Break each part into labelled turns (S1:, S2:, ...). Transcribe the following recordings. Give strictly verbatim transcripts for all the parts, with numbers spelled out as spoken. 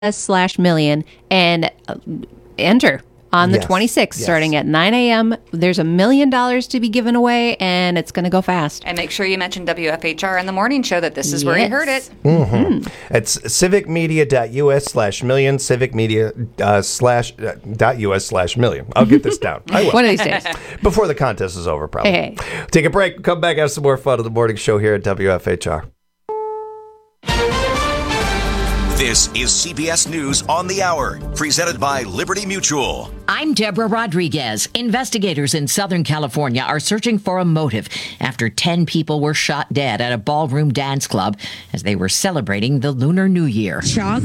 S1: slash million and uh, enter on the
S2: Yes,
S1: twenty-sixth,
S2: yes.
S1: starting at nine a.m. There's a million dollars to be given away, and it's going to go fast.
S3: And make sure you mention W F H R in the morning show that this is where you
S1: Yes.
S3: heard it.
S2: Mm-hmm. It's civicmedia.us slash million, civicmedia uh, slash uh, dot us slash million. I'll get this down. I will.
S1: One of these days.
S2: Before the contest is over, probably.
S1: Hey.
S2: Take a break. Come back, have some more fun on the morning show here at W F H R.
S4: This is C B S News on the Hour, presented by Liberty Mutual.
S5: I'm Deborah Rodriguez. Investigators in Southern California are searching for a motive after ten people were shot dead at a ballroom dance club as they were celebrating the Lunar New Year.
S6: Shocked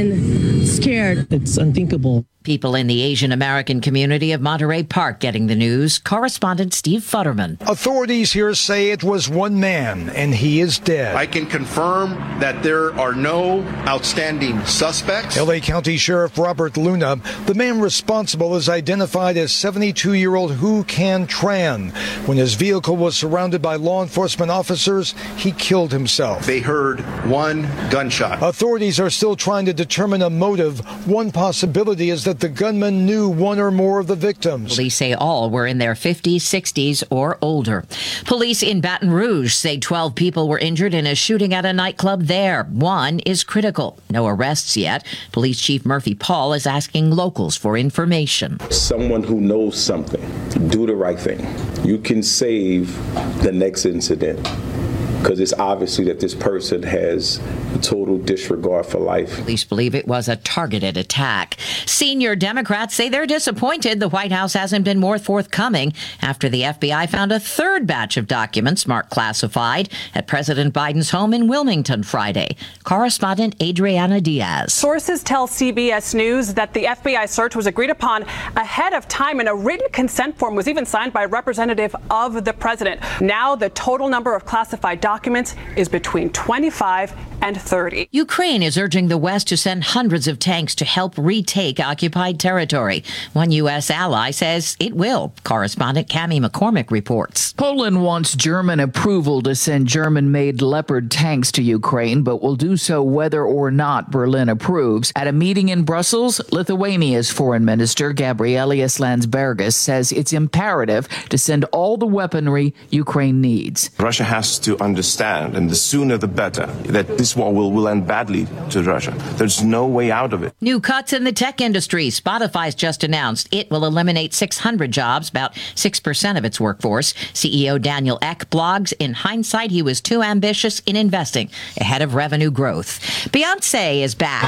S6: and scared.
S7: It's unthinkable.
S5: People in the Asian American community of Monterey Park getting the news. Correspondent Steve Futterman.
S8: Authorities here say it was one man, and he is dead.
S9: I can confirm that there are no outstanding suspects.
S8: L A County Sheriff Robert Luna, the man responsible, is identified as seventy-two-year-old Hu Can Tran. When his vehicle was surrounded by law enforcement officers, he killed himself.
S9: They heard one gunshot.
S8: Authorities are still trying to determine a motive. One possibility is that the gunman knew one or more of the victims.
S5: Police say all were in their fifties, sixties, or older. Police in Baton Rouge say twelve people were injured in a shooting at a nightclub there. One is critical. No arrests yet. Police Chief Murphy Paul is asking locals for information.
S10: Someone who knows something, do the right thing. You can save the next incident, because it's obviously that this person has a total disregard for life.
S5: Police believe it was a targeted attack. Senior Democrats say they're disappointed the White House hasn't been more forthcoming after the F B I found a third batch of documents marked classified at President Biden's home in Wilmington Friday. Correspondent Adriana Diaz.
S11: Sources tell C B S News that the F B I search was agreed upon ahead of time, and a written consent form was even signed by a representative of the president. Now the total number of classified documents is between twenty-five and thirty.
S5: Ukraine is urging the West to send hundreds of tanks to help retake occupied territory. One U S ally says it will. Correspondent Cammie McCormick reports.
S12: Poland wants German approval to send German-made Leopard tanks to Ukraine, but will do so whether or not Berlin approves. At a meeting in Brussels, Lithuania's foreign minister, Gabrielius Landsbergis, says it's imperative to send all the weaponry Ukraine needs.
S13: Russia has to understand, and the sooner the better, that this war will, will end badly to Russia. There's no way out of it.
S5: New cuts in the tech industry. Spotify's just announced it will eliminate six hundred jobs, about six percent of its workforce. C E O Daniel Ek blogs, in hindsight, he was too ambitious in investing ahead of revenue growth. Beyonce is back.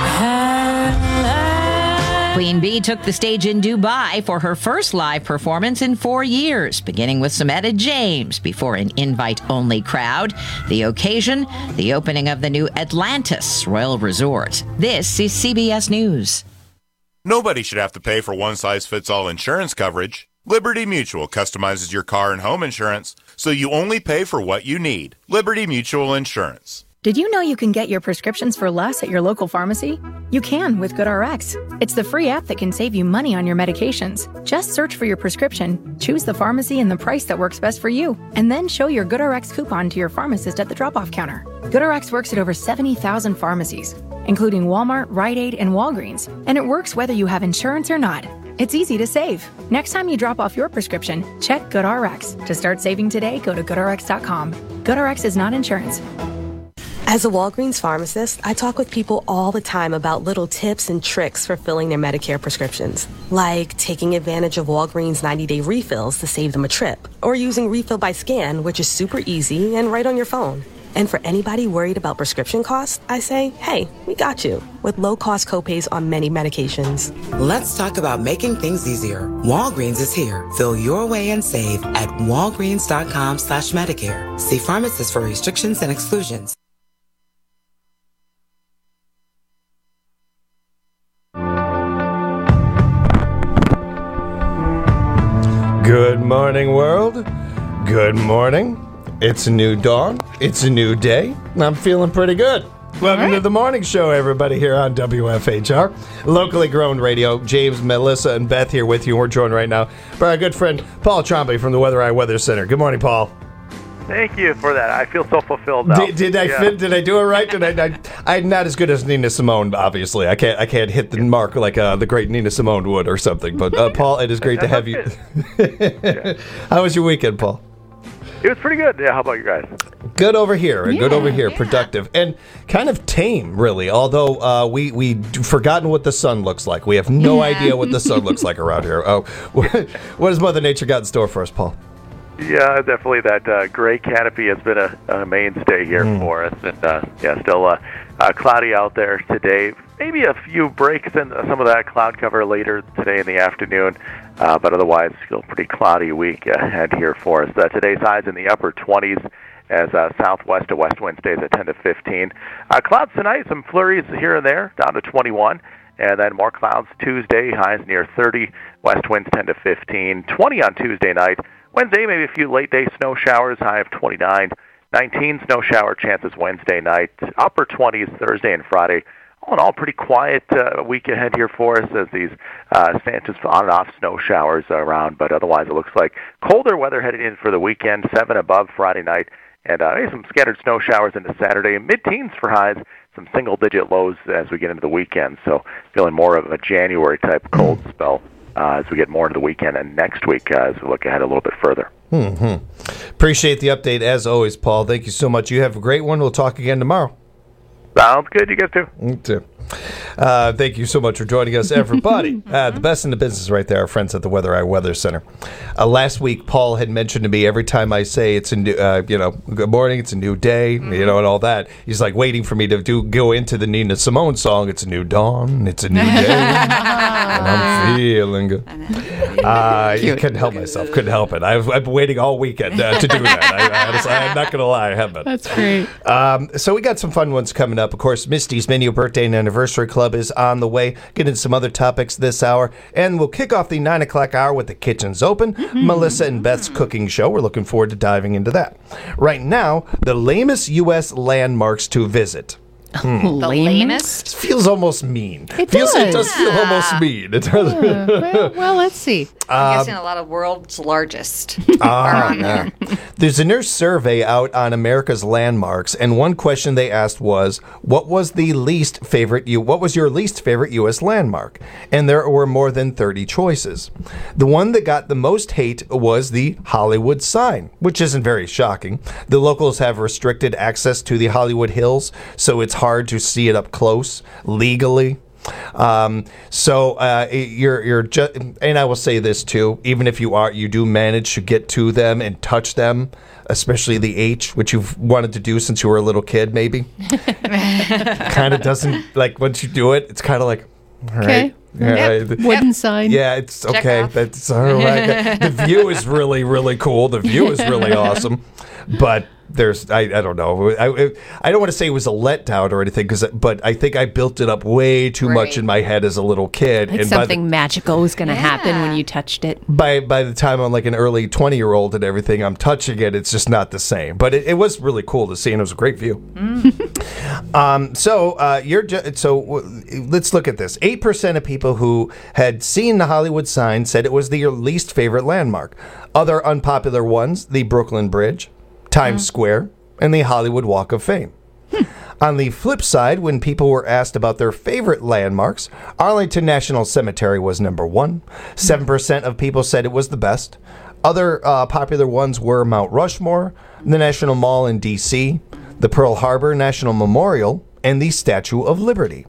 S5: Queen Bee took the stage in Dubai for her first live performance in four years, beginning with some Etta James before an invite-only crowd. The occasion, the opening of the new Atlantis Royal Resort. This is C B S News.
S14: Nobody should have to pay for one-size-fits-all insurance coverage. Liberty Mutual customizes your car and home insurance so you only pay for what you need. Liberty Mutual Insurance.
S15: Did you know you can get your prescriptions for less at your local pharmacy? You can with GoodRx. It's the free app that can save you money on your medications. Just search for your prescription, choose the pharmacy and the price that works best for you, and then show your GoodRx coupon to your pharmacist at the drop-off counter. GoodRx works at over seventy thousand pharmacies, including Walmart, Rite Aid, and Walgreens, and it works whether you have insurance or not. It's easy to save. Next time you drop off your prescription, check GoodRx. To start saving today, go to good r x dot com. GoodRx is not insurance.
S16: As a Walgreens pharmacist, I talk with people all the time about little tips and tricks for filling their Medicare prescriptions, like taking advantage of Walgreens ninety-day refills to save them a trip, or using Refill by Scan, which is super easy and right on your phone. And for anybody worried about prescription costs, I say, hey, we got you, with low-cost copays on many medications.
S17: Let's talk about making things easier. Walgreens is here. Fill your way and save at walgreens.com slash Medicare. See pharmacists for restrictions and exclusions.
S2: Good morning, world. Good morning. It's a new dawn. It's a new day. And I'm feeling pretty good. Welcome right. to the morning show, everybody, here on W F H R. Locally grown radio. James, Melissa, and Beth here with you. We're joined right now by our good friend Paul Trombley from the Weather Eye Weather Center. Good morning, Paul.
S7: Thank you for that. I feel so fulfilled now.
S2: Did, did I
S7: yeah.
S2: fit? Did I do it right? Did I, I? I'm not as good as Nina Simone, obviously. I can't. I can't hit the mark like uh, the great Nina Simone would or something. But uh, Paul, it is great to have you. How was your weekend, Paul?
S7: It was pretty good. Yeah. How about you guys?
S2: Good over here, and
S7: Yeah,
S2: good over here.
S7: yeah.
S2: Productive and kind of tame, really. Although uh, we we forgotten what the sun looks like. We have no
S7: Yeah.
S2: idea what the sun looks like around here. Oh, what, what has Mother Nature got in store for us, Paul?
S7: Yeah, definitely. That uh, gray canopy has been a, a mainstay here
S2: Mm.
S7: for us, and uh, yeah, still uh, uh, cloudy out there today. Maybe a few breaks in some of that cloud cover later today in the afternoon, uh, but otherwise, still pretty cloudy week ahead here for us. Uh, today's highs in the upper twenties. As uh, southwest to west wind stays at ten to fifteen. Uh, clouds tonight, some flurries here and there, down to twenty-one. And then more clouds Tuesday, highs near thirty. West winds ten to fifteen. twenty on Tuesday night. Wednesday, maybe a few late day snow showers, high of twenty-nine. nineteen snow shower chances Wednesday night. Upper twenties Thursday and Friday. All in all, pretty quiet uh, week ahead here for us as these uh, stances on and off snow showers are around. But otherwise, it looks like colder weather headed in for the weekend. seven above Friday night. And uh, maybe some scattered snow showers into Saturday. Mid-teens for highs, some single-digit lows as we get into the weekend. So feeling more of a January-type cold spell uh, as we get more into the weekend and next week uh, as we look ahead a little bit further.
S2: Mm-hmm. Appreciate the update as always, Paul. Thank you so much. You have a great one. We'll talk again tomorrow.
S7: Sounds good. You guys too.
S2: Me too. Uh, thank you so much for joining us, everybody. uh, the best in the business right there, our friends at the Weather Eye Weather Center. Uh, last week, Paul had mentioned to me every time I say it's a new, uh, you know, good morning, it's a new day, you know, and all that. He's like waiting for me to do go into the Nina Simone song. It's a new dawn. It's a new day. And I'm feeling good. Uh, I couldn't help myself. Couldn't help it. I've, I've been waiting all weekend uh, to do that. I, I honestly, I'm not going to lie. I have been.
S18: That's great.
S2: Um, so we got some fun ones coming up. Of course, Misty's Menu Birthday and Anniversary Club is on the way. Get into some other topics this hour. And we'll kick off the nine o'clock hour with The Kitchen's Open, Melissa and Beth's cooking show. We're looking forward to diving into that. Right now, the lamest U S landmarks to visit. Hmm.
S3: The lamest?
S2: This feels almost mean.
S1: It
S2: feels,
S1: does.
S2: It does feel almost mean. It does.
S1: Yeah, well, well, let's see.
S3: I'm
S2: Um,
S3: guessing a lot of world's largest
S2: Ah,
S3: are on there.
S2: yeah. There's a nurse survey out on America's landmarks, and one question they asked was, "What was the least favorite you? What was your least favorite U S landmark?" And there were more than thirty choices. The one that got the most hate was the Hollywood sign, which isn't very shocking. The locals have restricted access to the Hollywood Hills, so it's hard to see it up close legally. Um, so uh, you're you're just, and I will say this too. Even if you are, you do manage to get to them and touch them, especially the H, which you've wanted to do since you were a little kid. Maybe kind of doesn't like once you do it. It's kind of like all right.
S1: Okay.
S2: Yeah,
S1: Yep.
S2: right.
S1: Wooden sign.
S2: Yeah, it's
S1: Check
S2: okay.
S1: off.
S2: That's all right. The view is really, really cool. The view is really awesome, but there's I, I don't know. I I don't want to say it was a letdown or anything, because but I think I built it up way too much
S1: Right.
S2: in my head as a little kid.
S1: Like
S2: and by the,
S1: something magical was going to happen when you touched it.
S2: by by the time I'm like an early twenty year old and everything, I'm touching it. It's just not the same. But it, it was really cool to see, and it was a great view. Um, so uh, you're ju- so w- let's look at this. Eight percent of people who had seen the Hollywood sign said it was their least favorite landmark. Other unpopular ones: the Brooklyn Bridge, Times Square, and the Hollywood Walk of Fame. On the flip side, when people were asked about their favorite landmarks, Arlington National Cemetery was number one. Seven percent of people said it was the best. Other uh, popular ones were Mount Rushmore, the National Mall in D C, the Pearl Harbor National Memorial, and the Statue of Liberty.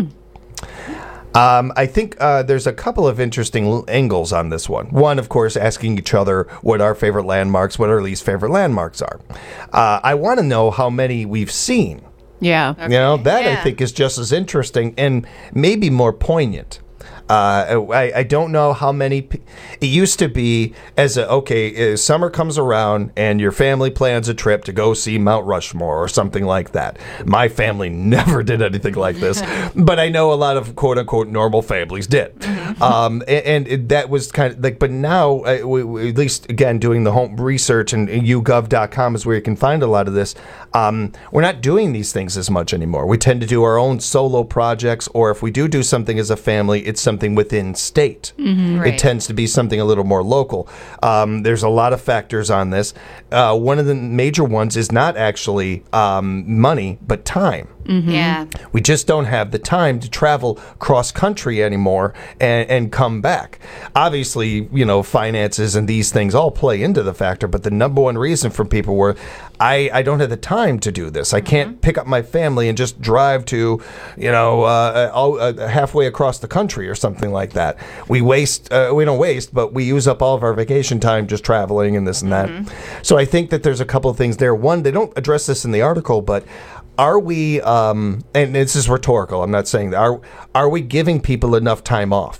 S2: Um, I think uh, there's a couple of interesting l- angles on this one. One, of course, asking each other what our favorite landmarks, what our least favorite landmarks are. Uh, I want to know how many we've seen.
S1: Yeah.
S2: You know, that I think is just as interesting and maybe more poignant. Uh, I, I don't know how many. Pe- it used to be as a okay, uh, summer comes around and your family plans a trip to go see Mount Rushmore or something like that. My family never did anything like this, but I know a lot of quote unquote normal families did. Um, and, and it, that was kind of like, but now, uh, we, we, at least again, doing the home research and, and u gov dot com is where you can find a lot of this. Um, we're not doing these things as much anymore. We tend to do our own solo projects, or if we do do something as a family, it's something within state.
S1: Mhm. Right.
S2: It tends to be something a little more local. Um, there's a lot of factors on this. Uh, one of the major ones is not actually um, money, but time.
S3: Yeah.
S2: We just don't have the time to travel cross country anymore and, and come back. Obviously, you know, finances and these things all play into the factor, but the number one reason for people were, I, I don't have the time to do this. I can't pick up my family and just drive to, you know, uh, uh, uh, halfway across the country or something like that. We waste, uh, we don't waste, but we use up all of our vacation time just traveling and this and that. So I think that there's a couple of things there. One, they don't address this in the article, but are we, um, and this is rhetorical, I'm not saying that, are, are we giving people enough time off?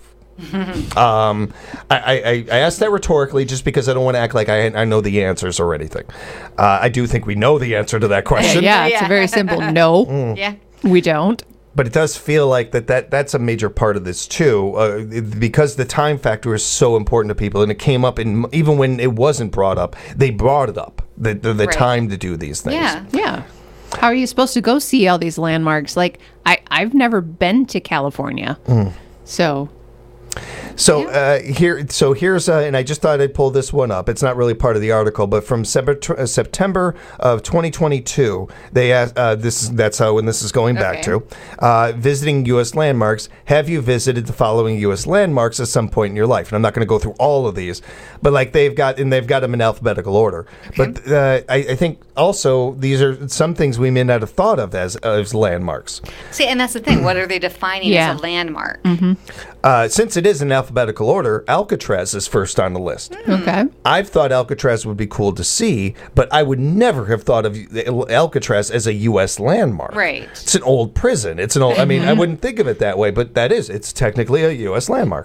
S2: um, I, I, I asked that rhetorically just because I don't want to act like I, I know the answers or anything. Uh, I do think we know the answer to that question.
S1: Yeah, it's a very simple no.
S2: Mm.
S3: Yeah.
S1: We don't.
S2: But it does feel like that, that that's a major part of this too, uh, it- because the time factor is so important to people, and it came up in even when it wasn't brought up, they brought it up, the the, the
S1: Right.
S2: time to do these things.
S1: Yeah. Yeah. How are you supposed to go see all these landmarks? Like, I, I've never been to California.
S2: Mm.
S1: So,
S2: So uh, here, so here's, uh, and I just thought I'd pull this one up. It's not really part of the article, but from Sep- uh, September of twenty twenty-two, they asked, uh, this is that's how when this is going back
S18: Okay.
S2: to uh, visiting U S landmarks. Have you visited the following U S landmarks at some point in your life? And I'm not going to go through all of these, but like they've got, and they've got them in alphabetical order. But uh, I, I think also these are some things we may not have thought of as as landmarks.
S3: See, and that's the thing. What are they defining
S1: Yeah.
S3: as a landmark?
S2: Uh, since it is in alphabetical order, Alcatraz is first on the list.
S1: Okay.
S2: I've thought Alcatraz would be cool to see, but I would never have thought of Alcatraz as a U S landmark.
S3: Right.
S2: It's an old prison. It's an old, I mean, I wouldn't think of it that way, but that is. It's technically a U S landmark.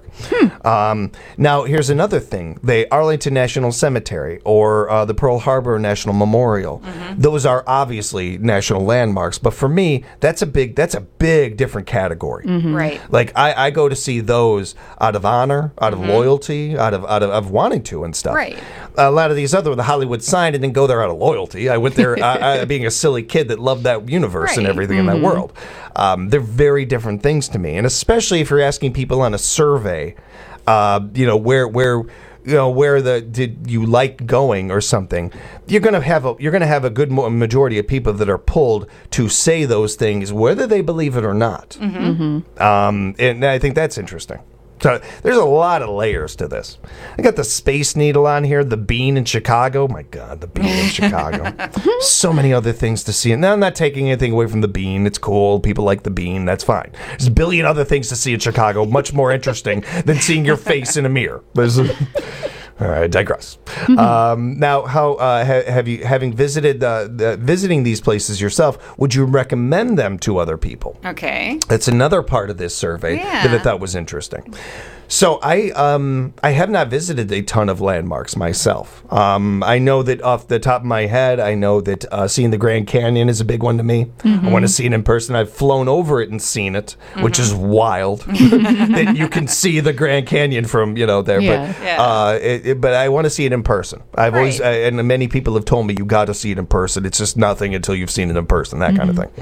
S2: Um, now, here's another thing. The Arlington National Cemetery or uh, the Pearl Harbor National Memorial. Those are obviously national landmarks, but for me, that's a big, that's a big different category.
S3: Right.
S2: Like I, I go to see those out of honor, out of loyalty, out of out of, of wanting to and stuff.
S3: Right.
S2: A lot of these other, the Hollywood sign, I didn't go there out of loyalty. I went there uh, uh, being a silly kid that loved that universe and
S3: Right.
S2: everything in that world. Um, they're very different things to me, and especially if you're asking people on a survey, uh, you know, where where. You know, where the did you like going or something? You're gonna have a you're gonna have a good mo- majority of people that are pulled to say those things, whether they believe it or not.
S1: Mm-hmm.
S2: Um, and I think that's interesting. So there's a lot of layers to this. I got the Space Needle on here, the Bean in Chicago. My God, the Bean in Chicago. So many other things to see. And now I'm not taking anything away from the Bean. It's cool. People like the Bean. That's fine. There's a billion other things to see in Chicago, much more interesting than seeing your face in a mirror. There's a- All right, I digress. Um, now, how uh, ha- have you, having visited uh, the, visiting these places yourself, would you recommend them to other people?
S3: Okay.
S2: That's another part of this survey that I
S3: Yeah.
S2: thought was interesting. So I um I have not visited a ton of landmarks myself. Um, I know that off the top of my head, I know that uh, seeing the Grand Canyon is a big one to me. I want to see it in person. I've flown over it and seen it, which is wild. That you can see the Grand Canyon from you know there,
S1: Yeah.
S2: but
S3: Yeah.
S2: uh, it, it- but I want to see it in person. I've always uh, and many people have told me you got to see it in person. It's just nothing until you've seen it in person. That kind of thing.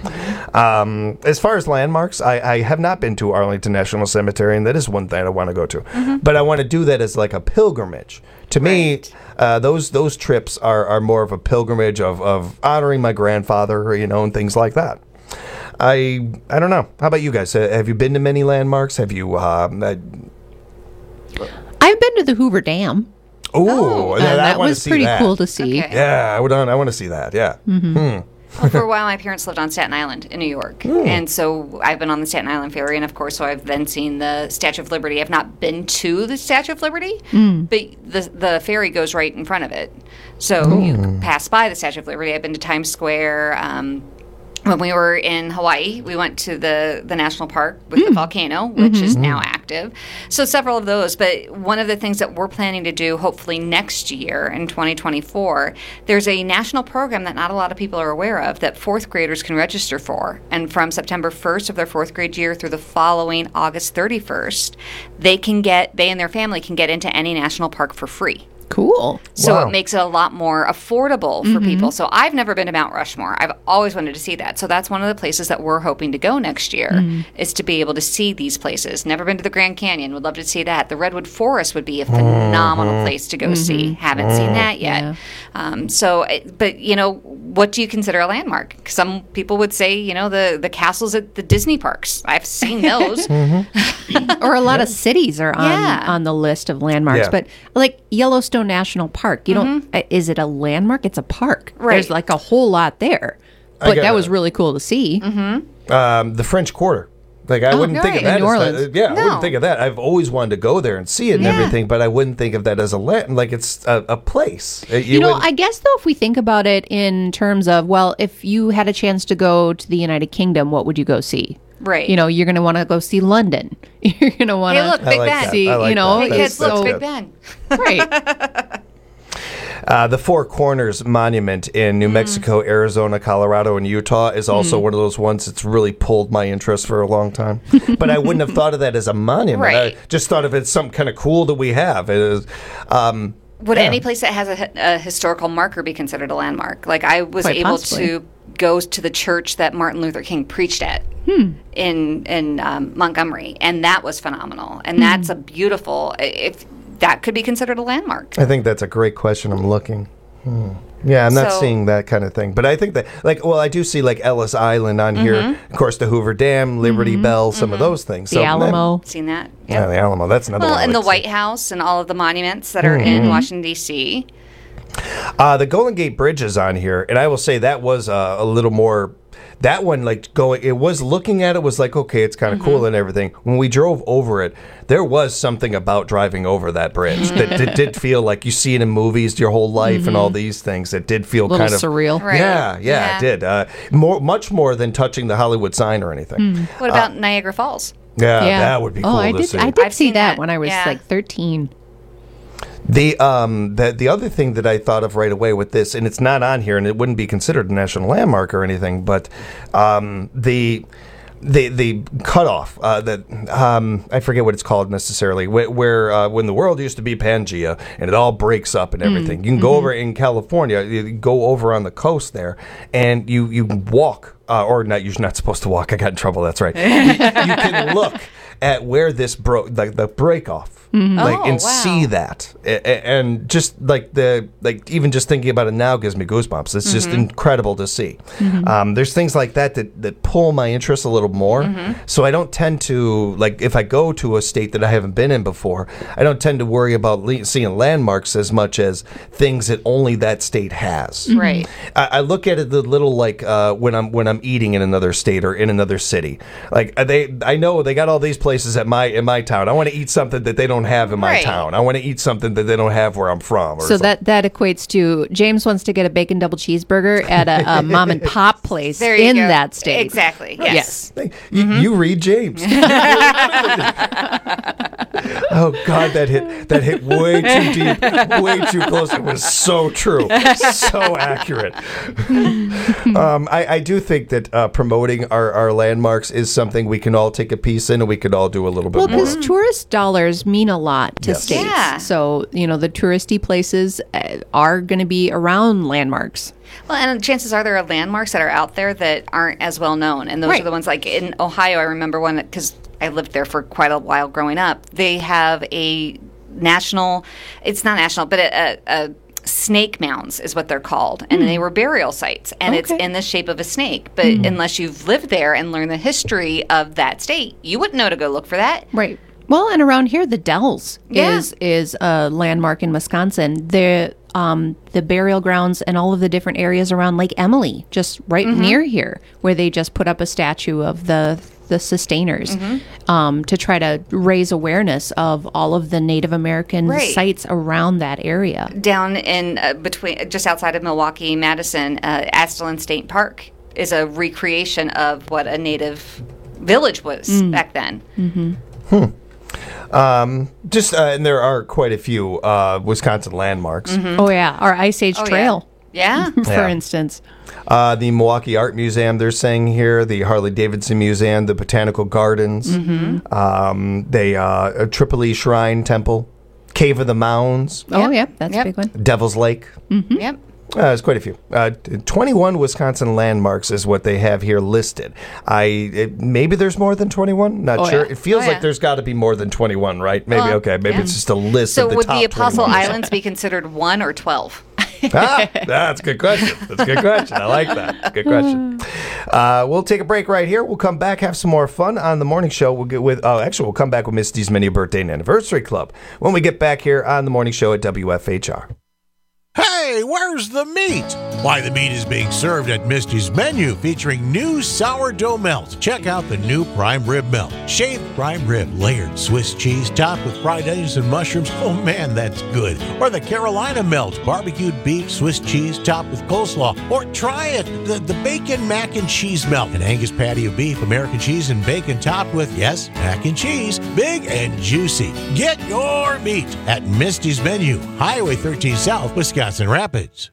S2: Um, as far as landmarks, I, I have not been to Arlington National Cemetery, and that is one thing I want to go to. But I want to do that as like a pilgrimage. To me, uh, those those trips are, are more of a pilgrimage of, of honoring my grandfather, you know, and things like that. I I don't know. How about you guys? Uh, have you been to many landmarks? Have you? Uh, uh,
S1: I've been to the Hoover Dam.
S2: oh,
S1: And
S2: I
S1: that
S2: wanna
S1: was
S2: see
S1: pretty
S2: that.
S1: cool to see.
S3: Okay.
S2: Yeah, I would. I want to see that. Yeah. Hmm.
S3: Well, for a while, my parents lived on Staten Island in New York.
S2: Hmm.
S3: And so I've been on the Staten Island Ferry. And of course, so I've then seen the Statue of Liberty. I've not been to the Statue of Liberty,
S1: Mm.
S3: but the, the ferry goes right in front of it. So you can pass by the Statue of Liberty. I've been to Times Square. Um, when we were in Hawaii, we went to the, the national park with the volcano, which is now active. So several of those. But one of the things that we're planning to do, hopefully next year in twenty twenty-four, there's a national program that not a lot of people are aware of that fourth graders can register for. And from September first of their fourth grade year through the following August thirty-first, they can get, they and their family can get into any national park for free.
S1: Cool.
S3: So
S2: Wow.
S3: it makes it a lot more affordable for
S1: Mhm.
S3: people. So I've never been to Mount Rushmore. I've always wanted to see that. So that's one of the places that we're hoping to go next year
S1: Mhm.
S3: is to be able to see these places. Never been to the Grand Canyon. Would love to see that. The Redwood Forest would be a phenomenal
S2: Mhm.
S3: place to go
S1: Mhm.
S3: see. Haven't seen
S2: Mm.
S3: that yet.
S1: Yeah.
S3: Um, so, it- but you know, what do you consider a landmark? Some people would say, you know, the the castles at the Disney parks. I've seen those.
S1: Or a lot of cities are on,
S3: Yeah.
S1: on the list of landmarks.
S3: Yeah.
S1: But like Yellowstone National Park, you don't, uh, is it a landmark? It's a park.
S3: Right.
S1: There's like a whole lot there.
S2: I
S1: But
S2: got
S1: that was
S2: it.
S1: really cool to see.
S3: Mm-hmm.
S2: Um, the French Quarter. Like I
S1: Oh,
S2: wouldn't think
S1: right,
S2: of that.
S1: in New
S2: as that-
S1: Orleans.
S2: yeah, I
S3: No.
S2: wouldn't think of that. I've always wanted to go there and see it and
S1: Yeah.
S2: everything, but I wouldn't think of that as a land. Like it's a, a place. Uh,
S1: You, know,
S2: wouldn't-
S1: I guess though, if we think about it in terms of, well, if you had a chance to go to the United Kingdom, what would you go see?
S3: Right.
S1: You know, you're going to want to go see London. You're going to want to
S3: Hey, look, Big
S2: like
S3: Ben.
S2: that.
S1: see,
S2: I like
S1: you know,
S2: that.
S3: Hey,
S2: That's-
S3: kids, look,
S2: that's
S3: Big
S2: good.
S3: Ben.
S1: right.
S2: Uh, the Four Corners Monument in
S3: Mm.
S2: New Mexico, Arizona, Colorado, and Utah is also
S1: Mm.
S2: one of those ones that's really pulled my interest for a long time. But I wouldn't have thought of that as a monument.
S3: Right.
S2: I just thought of it as something kind of cool that we have. It is, um,
S3: Would
S2: yeah.
S3: any place that has a, hi- a historical marker be considered a landmark? Like I was
S1: Quite
S3: able
S1: possibly.
S3: to go to the church that Martin Luther King preached at in in um, Montgomery, and that was phenomenal. And that's a beautiful. If that could be considered a landmark.
S2: I think that's a great question. I'm looking. Hmm. Yeah, I'm not
S3: So-
S2: seeing that kind of thing. But I think that, like, well, I do see, like, Ellis Island on here.
S3: Mhm.
S2: Of course, the Hoover Dam, Liberty Bell, some of those things.
S1: The Alamo.
S3: Seen that?
S2: Yeah, the Alamo. That's another
S3: Well,
S2: one. I
S3: and the
S2: like to see.
S3: White House and all of the monuments that are in
S2: Mhm.
S3: Washington D C.
S2: Uh, the Golden Gate Bridge is on here, and I will say that was uh, a little more. That one, like going, it was looking at it was like, okay, it's kind of
S3: Mm-hmm.
S2: cool and everything. When we drove over it, there was something about driving over that bridge that did, did feel like you see it in movies your whole life and all these things. It did feel
S1: Little
S2: kind of
S1: surreal.
S3: Right.
S2: Yeah, yeah,
S3: Yeah.
S2: it did. Uh, more, much more than touching the Hollywood sign or anything.
S3: What about Niagara Falls?
S2: Yeah, that would be cool
S1: Oh, I
S2: to
S1: did.
S2: see.
S1: I did
S3: I've
S1: see
S3: seen
S1: that,
S3: that,
S1: when I was
S3: yeah.
S1: like thirteen.
S2: The um the the other thing that I thought of right away with this, and it's not on here, and it wouldn't be considered a national landmark or anything, but um the the the cutoff uh, that um I forget what it's called necessarily, where, where uh, when the world used to be Pangea and it all breaks up and everything. You can go over in California, you go over on the coast there, and you you walk. Uh, or not, you're not supposed to walk. I got in trouble. That's right. you, you can look at where this broke, like the break off,
S1: Mhm.
S2: like
S3: Oh,
S2: and
S3: wow.
S2: see that, A- a- and just like the like even just thinking about it now gives me goosebumps. It's just
S3: Mhm.
S2: incredible to see.
S1: Mhm.
S2: Um, there's things like that, that that pull my interest a little more.
S3: Mhm.
S2: So I don't tend to like if I go to a state that I haven't been in before, I don't tend to worry about le- seeing landmarks as much as things that only that state has.
S3: Right.
S2: I, I look at it the little like uh, when I'm when I'm eating in another state or in another city. Like uh, they, I know they got all these places at my in my town. I want to eat something that they don't have in my
S3: Right.
S2: town. I want to eat something that they don't have where I'm from. Or
S1: So
S2: something.
S1: that that equates to James wants to get a bacon double cheeseburger at a, a mom and pop place
S3: There you
S1: in
S3: go.
S1: that state.
S3: Exactly. Yes.
S2: Hey, you, you read James. Oh God, that hit that hit way too deep, way too close. It was so true, so accurate. um, I, I do think that uh, promoting our, our landmarks is something we can all take a piece in, and we could all do a little bit
S1: Well,
S2: more.
S1: because tourist dollars mean a lot to
S2: Yes.
S1: states.
S3: Yeah.
S1: So, you know, the touristy places uh, are going to be around landmarks.
S3: Well, and chances are there are landmarks that are out there that aren't as well known, and those
S1: Right.
S3: are the ones like in Ohio. I remember one because I lived there for quite a while growing up. They have a national, it's not national, but a, a, a snake mounds is what they're called, and they were burial sites, and it's
S1: Okay.
S3: in the shape of a snake. But unless you've lived there and learned the history of that state, you wouldn't know to go look for that.
S1: Right. Well, and around here, the Dells
S3: Yeah.
S1: is is a landmark in Wisconsin. The um, the burial grounds and all of the different areas around Lake Emily, just right
S3: Mhm.
S1: near here, where they just put up a statue of the the sustainers
S3: Mhm.
S1: um, to try to raise awareness of all of the Native American
S3: Right.
S1: sites around that area.
S3: Down in uh, between, just outside of Milwaukee, Madison, uh, Astelin State Park is a recreation of what a native village was
S1: Mm.
S3: back then.
S1: Mm-hmm.
S2: Um, just uh, and there are quite a few uh, Wisconsin landmarks.
S1: Oh yeah, our Ice Age
S3: Oh, yeah.
S1: Trail,
S3: Yeah.
S1: for
S2: Yeah.
S1: instance.
S2: Uh, the Milwaukee Art Museum, they're saying here, the Harley Davidson Museum, the Botanical Gardens,
S1: Mm-hmm.
S2: um, the uh, Tripoli Shrine Temple. Cave of the Mounds.
S1: Oh, yeah, that's
S3: Yep.
S1: a big one.
S2: Devil's Lake.
S1: Mm-hmm.
S3: Yep.
S2: Uh, there's quite a few. Uh, twenty-one Wisconsin landmarks is what they have here listed. I it, maybe there's more than twenty-one. Not
S3: Oh,
S2: sure.
S3: yeah.
S2: It feels
S3: Oh,
S2: like
S3: yeah.
S2: there's got to be more than twenty-one, right? Maybe
S3: Well,
S2: okay. Maybe
S3: yeah.
S2: it's just a list
S3: So
S2: of the
S3: would
S2: top
S3: the Apostle
S2: twenty-one.
S3: Islands be considered one or twelve?
S2: ah, that's a good question. That's a good question. I like that. Good question. Uh, we'll take a break right here. We'll come back, have some more fun on the morning show. We'll get with. Oh, actually, we'll come back with Misty's Menu Birthday and Anniversary Club when we get back here on the morning show at W F H R.
S18: Hey, where's the meat? Why, the meat is being served at Misty's Menu, featuring new sourdough melt. Check out the new prime rib melt. Shaved prime rib, layered Swiss cheese, topped with fried onions and mushrooms. Oh man, that's good. Or the Carolina melt, barbecued beef, Swiss cheese, topped with coleslaw. Or try it, the, the bacon mac and cheese melt. An Angus patty of beef, American cheese, and bacon topped with, yes, mac and cheese. Big and juicy. Get your meat at Misty's Menu, Highway thirteen South, Wisconsin Rapids.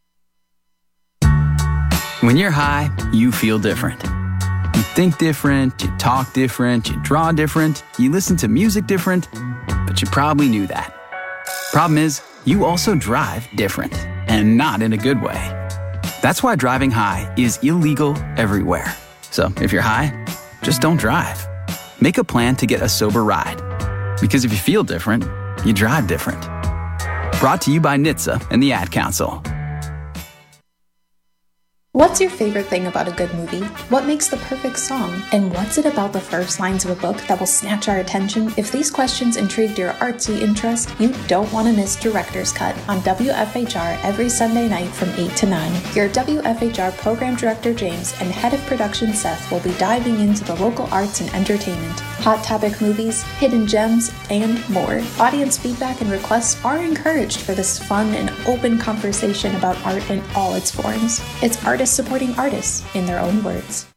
S19: When you're high, you feel different. You think different, you talk different, you draw different, you listen to music different, but you probably knew that. Problem is, you also drive different, and not in a good way. That's why driving high is illegal everywhere. So if you're high, just don't drive. Make a plan to get a sober ride. Because if you feel different, you drive different. Brought to you by N H T S A and the Ad Council.
S20: What's your favorite thing about a good movie? What makes the perfect song? And what's it about the first lines of a book that will snatch our attention? If these questions intrigued your artsy interest, you don't want to miss Director's Cut on W F H R every Sunday night from eight to nine. Your W F H R Program Director James and Head of Production Seth will be diving into the local arts and entertainment, hot topic movies, hidden gems, and more. Audience feedback and requests are encouraged for this fun and open conversation about art in all its forms. It's artists supporting artists in their own words.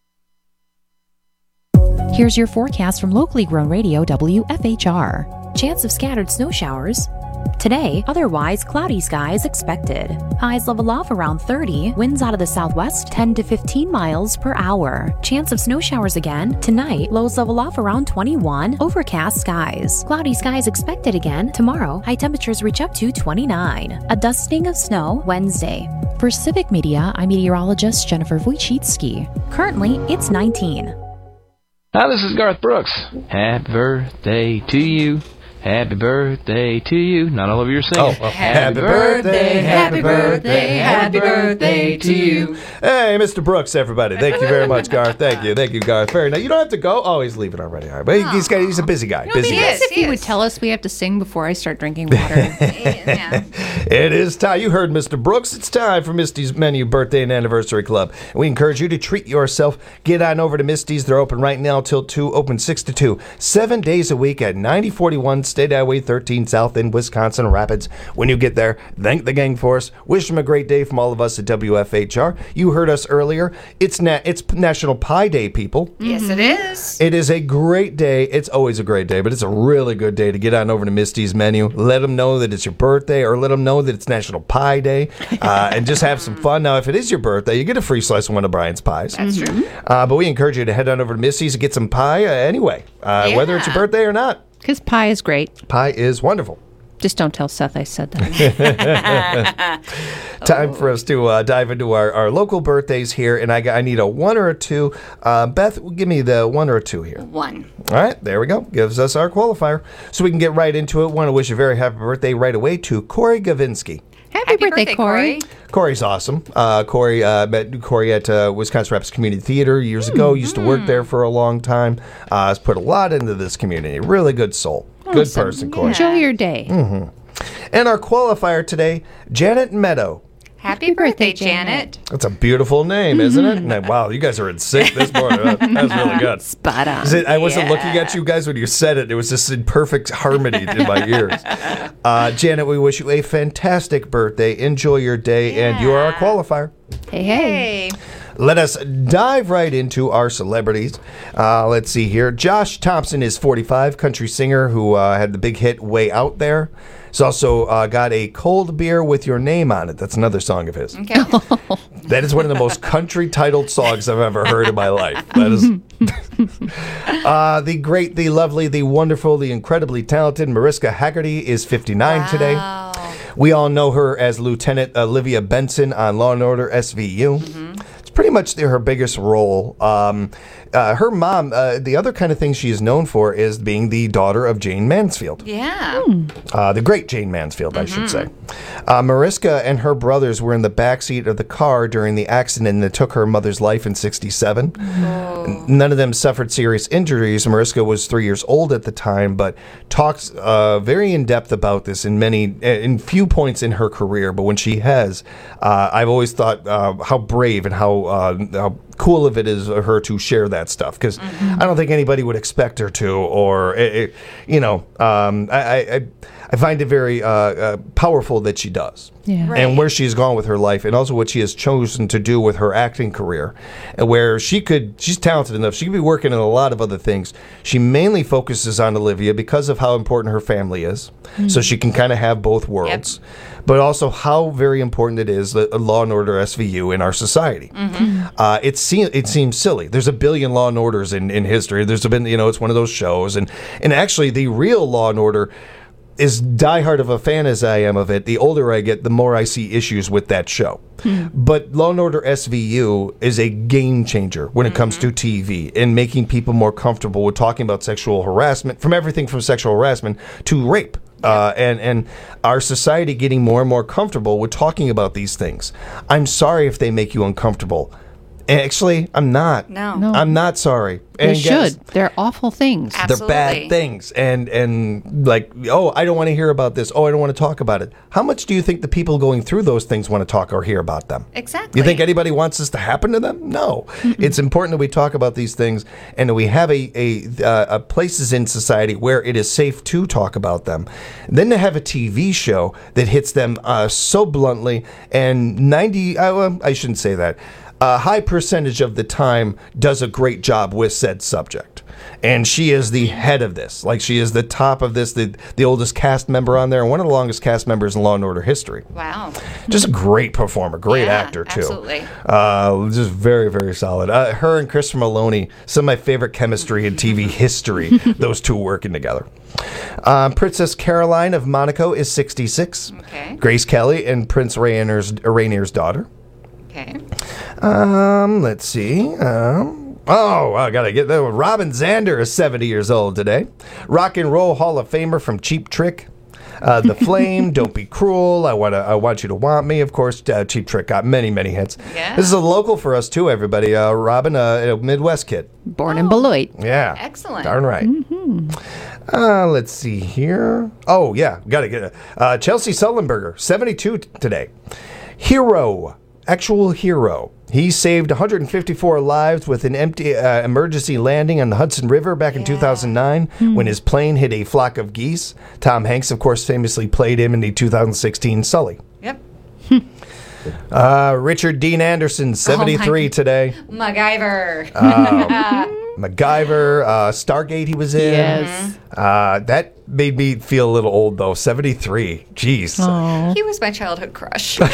S21: Here's your forecast from locally grown radio W F H R. Chance of scattered snow showers. Today, otherwise cloudy skies expected. Highs level off around thirty. Winds out of the southwest ten to fifteen miles per hour. Chance of snow showers again. Tonight, lows level off around twenty-one. Overcast skies. Cloudy skies expected again. Tomorrow, high temperatures reach up to twenty-nine. A dusting of snow Wednesday. For Civic Media, I'm meteorologist Jennifer Wojcicki. Currently, it's nineteen.
S22: Hi, this is Garth Brooks. Happy birthday to you. Happy birthday to you. Not all of you are singing.
S2: Oh, well, happy birthday, happy birthday, happy birthday to you. Hey, Mister Brooks, everybody. Thank you very much, Garth. Thank you. Thank you, Garth. Very nice. You don't have to go. Oh, he's leaving already. All right. But he's, got, he's a busy guy. Busy guy.
S1: If you would tell us we have to sing before I start drinking water.
S2: It is time. You heard Mister Brooks. It's time for Misty's Menu Birthday and Anniversary Club. We encourage you to treat yourself. Get on over to Misty's. They're open right now till two, open six to two. Seven days a week at ninety forty-one State Highway thirteen South in Wisconsin Rapids. When you get there, thank the gang for us. Wish them a great day from all of us at W F H R. You heard us earlier. It's na- it's National Pie Day, people.
S3: Yes, it is.
S2: It is a great day. It's always a great day, but it's a really good day to get on over to Misty's Menu. Let them know that it's your birthday, or let them know that it's National Pie Day, uh, and just have some fun. Now, if it is your birthday, you get a free slice of one of Brian's pies.
S3: That's true.
S2: Uh, but we encourage you to head on over to Misty's and get some pie uh, anyway, uh,
S1: Yeah.
S2: whether it's your birthday or not.
S1: Because pie is great.
S2: Pie is wonderful.
S1: Just don't tell Seth I said that.
S2: Time for us to uh, dive into our, our local birthdays here, and I, got- I need a one or a two. Uh, Beth, give me the one or a two here.
S3: One.
S2: All right, there we go. Gives us our qualifier. So we can get right into it. Want to wish a very happy birthday right away to Corey Gavinsky.
S1: Happy, birthday,
S3: birthday,
S1: Corey.
S3: Corey.
S2: Corey's awesome. Uh, Corey uh, met Corey at uh, Wisconsin Rapids Community Theater years ago. Used to work there for a long time. Uh, has put a lot into this community. Really good soul. Good
S1: Awesome.
S2: person, Corey.
S1: Enjoy your day.
S2: hmm And our qualifier today, Janet Meadow.
S3: Happy birthday, Janet.
S2: That's a beautiful name, isn't it? And, wow, you guys are in sync this morning. That, that was really good.
S1: Spot on.
S2: Is it, I wasn't looking at you guys when you said it. It was just in perfect harmony in my ears. Uh, Janet, we wish you a fantastic birthday. Enjoy your day, and you are our qualifier.
S1: Hey, hey.
S2: let us dive right into our celebrities. Uh, let's see here. Josh Thompson is forty-five, country singer who uh, had the big hit Way Out There. He's also uh, got a Cold Beer with Your Name on it. That's another song of his.
S3: Okay.
S2: That is one of the most country-titled songs I've ever heard in my life. That is uh, the great, the lovely, the wonderful, the incredibly talented Mariska Hargitay is fifty-nine
S3: Wow.
S2: today. We all know her as Lieutenant Olivia Benson on Law and Order S V U.
S3: Mm-hmm.
S2: It's pretty much the, her biggest role. Um, uh, her mom, uh, the other kind of thing she is known for is being the daughter of Jane Mansfield.
S3: Yeah.
S2: Uh, the great Jane Mansfield, I should say. Uh, Mariska and her brothers were in the backseat of the car during the accident that took her mother's life in sixty-seven.
S3: Oh.
S2: None of them suffered serious injuries. Mariska was three years old at the time, but talks uh, very in depth about this in many, in few points in her career. But when she has, uh, I've always thought uh, how brave and how, uh, how cool of it is of her to share that stuff, because I don't think anybody would expect her to, or it, it, you know, um, I, I I find it very uh, uh, powerful that she does.
S1: Yeah. Right.
S2: And where she's gone with her life, and also what she has chosen to do with her acting career, and where she could, she's talented enough, she could be working in a lot of other things. She mainly focuses on Olivia because of how important her family is,
S3: Mm.
S2: so she can kind of have both worlds, but also how very important it is that Law and Order S V U in our society.
S3: Mm-hmm.
S2: Uh, it seems it seems silly. There's a billion Law and Orders in, in history. There's been, you know, it's one of those shows, and and actually the real Law and Order, as diehard of a fan as I am of it, the older I get, the more I see issues with that show. But Law and Order S V U is a game changer when it comes to T V and making people more comfortable with talking about sexual harassment, from everything from sexual harassment to rape. Uh, and, and our society getting more and more comfortable with talking about these things. I'm sorry if they make you uncomfortable. Actually, I'm not.
S3: No.
S1: No.
S2: I'm not sorry.
S1: They
S2: And
S1: should.
S2: guys,
S1: They're awful things.
S2: they're bad things, and and like, oh, I don't want to hear about this. Oh, I don't want to talk about it. How much do you think the people going through those things want to talk or hear about them?
S3: Exactly.
S2: You think anybody wants this to happen to them? No. It's important that we talk about these things, and that we have a a, uh, a places in society where it is safe to talk about them. Then to have a T V show that hits them uh, so bluntly, and ninety, uh, well, I shouldn't say that. A high percentage of the time does a great job with said subject. And she is the head of this. Like, she is the top of this, the, the oldest cast member on there, and one of the longest cast members in Law and Order history.
S3: Wow.
S2: Just a great performer, great
S3: Yeah,
S2: actor, too.
S3: absolutely.
S2: Uh, just very, very solid. Uh, her and Christopher Maloney, some of my favorite chemistry in T V history, those two working together. Um, Princess Caroline of Monaco is sixty-six.
S3: Okay. Grace
S2: Grace Kelly and Prince Rainier's, Rainier's daughter.
S3: Okay.
S2: Um, let's see. Um, oh, I gotta get that one. Robin Zander is seventy years old today. Rock and Roll Hall of Famer from Cheap Trick. Uh, The Flame, Don't Be Cruel, I want to, I Want You to Want Me. Of course, uh, Cheap Trick got many, many hits.
S3: Yeah.
S2: This is a local for us too, everybody. Uh, Robin, uh, a Midwest kid.
S1: Born in Beloit.
S2: Yeah.
S3: Excellent.
S2: Darn right. Uh, let's see here. Oh, yeah. Got to get it. Uh, Chelsea Sullenberger, seventy-two t- today. Hero. Actual hero. He saved one hundred fifty-four lives with an empty uh, emergency landing on the Hudson River back in two thousand nine when his plane hit a flock of geese. Tom Hanks, of course, famously played him in the two thousand sixteen Sully.
S3: Yep.
S2: Uh, Richard Dean Anderson, seventy-three
S3: my-
S2: today.
S3: MacGyver.
S2: Uh, MacGyver, uh, Stargate he was in.
S1: Yes.
S2: Uh, that made me feel a little old, though. seventy-three. Jeez.
S1: Oh.
S3: He was my childhood crush.
S1: He's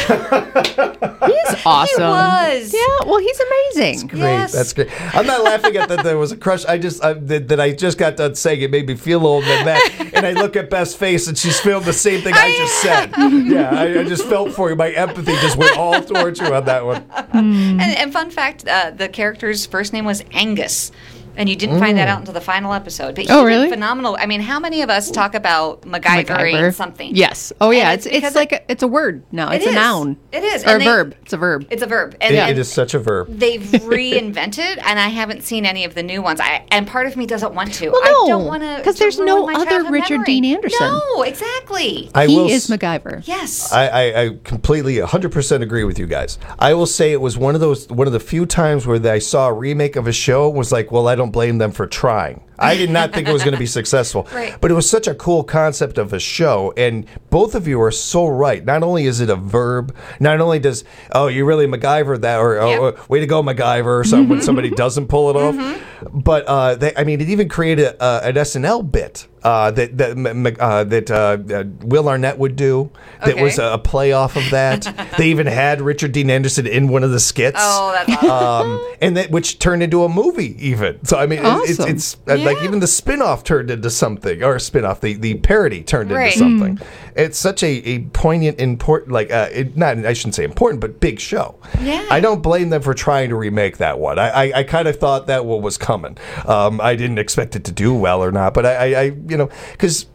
S1: awesome.
S3: He was.
S1: Yeah, well, he's amazing.
S2: Great.
S3: Yes.
S2: That's great. I'm not laughing at that there was a crush. I just I, that, that I just got done saying it made me feel old and that. And I look at Beth's face and she's feeling the same thing I just said. Yeah, I, I just felt for you. My empathy just went all towards you on that one.
S3: And, and fun fact, uh, the character's first name was Angus. And you didn't find that out until the final episode. But he
S1: Oh,
S3: did
S1: really?
S3: phenomenal. I mean, how many of us talk about MacGyvering
S1: MacGyver.
S3: something?
S1: Yes. Oh, yeah.
S3: And
S1: It's
S3: it's
S1: it's,
S3: because
S1: like a, it's a word now.
S3: It
S1: It's a
S3: is.
S1: noun.
S3: It is.
S1: Or
S3: And
S1: a
S3: they-
S1: verb. It's a verb.
S3: It's a verb. And,
S2: It,
S3: and
S2: it is such a verb.
S3: they've reinvented, and I haven't seen any of the new ones. I, and part of me doesn't want to.
S1: Well,
S3: I
S1: no,
S3: don't want to.
S1: 'cause there's no other Richard Dean Anderson.
S3: No, exactly.
S2: I
S1: he
S2: will
S1: is
S2: s-
S1: MacGyver.
S3: Yes.
S2: I, I, I completely one hundred percent agree with you guys. I will say it was one of those one of the few times where I saw a remake of a show and was like, well, I don't blame them for trying. I did not think it was going to be successful.
S3: Right.
S2: But it was such a cool concept of a show, and both of you are so right. Not only is it a verb, not only does, oh, you really MacGyver that, or oh,
S3: Yep.
S2: way to go MacGyver, or something when somebody doesn't pull it off. But uh, they, I mean, it even created a, an S N L bit uh, that that, uh, that uh, uh, Will Arnett would do. That
S3: Okay.
S2: was a, a play off of that. They even had Richard Dean Anderson in one of the skits.
S3: Oh, that's awesome.
S2: Um, and that which turned into a movie even. So I mean, it-
S1: Awesome.
S2: it's it's uh, like even the spin-off turned into something, or spin-off, the, the parody turned
S3: Right.
S2: into something. It's such a, a poignant, important, like uh, it, not I shouldn't say important, but big show.
S3: Yeah.
S2: I don't blame them for trying to remake that one. I I, I kind of thought that one was coming. Um, I didn't expect it to do well or not, but I, I, I you know because.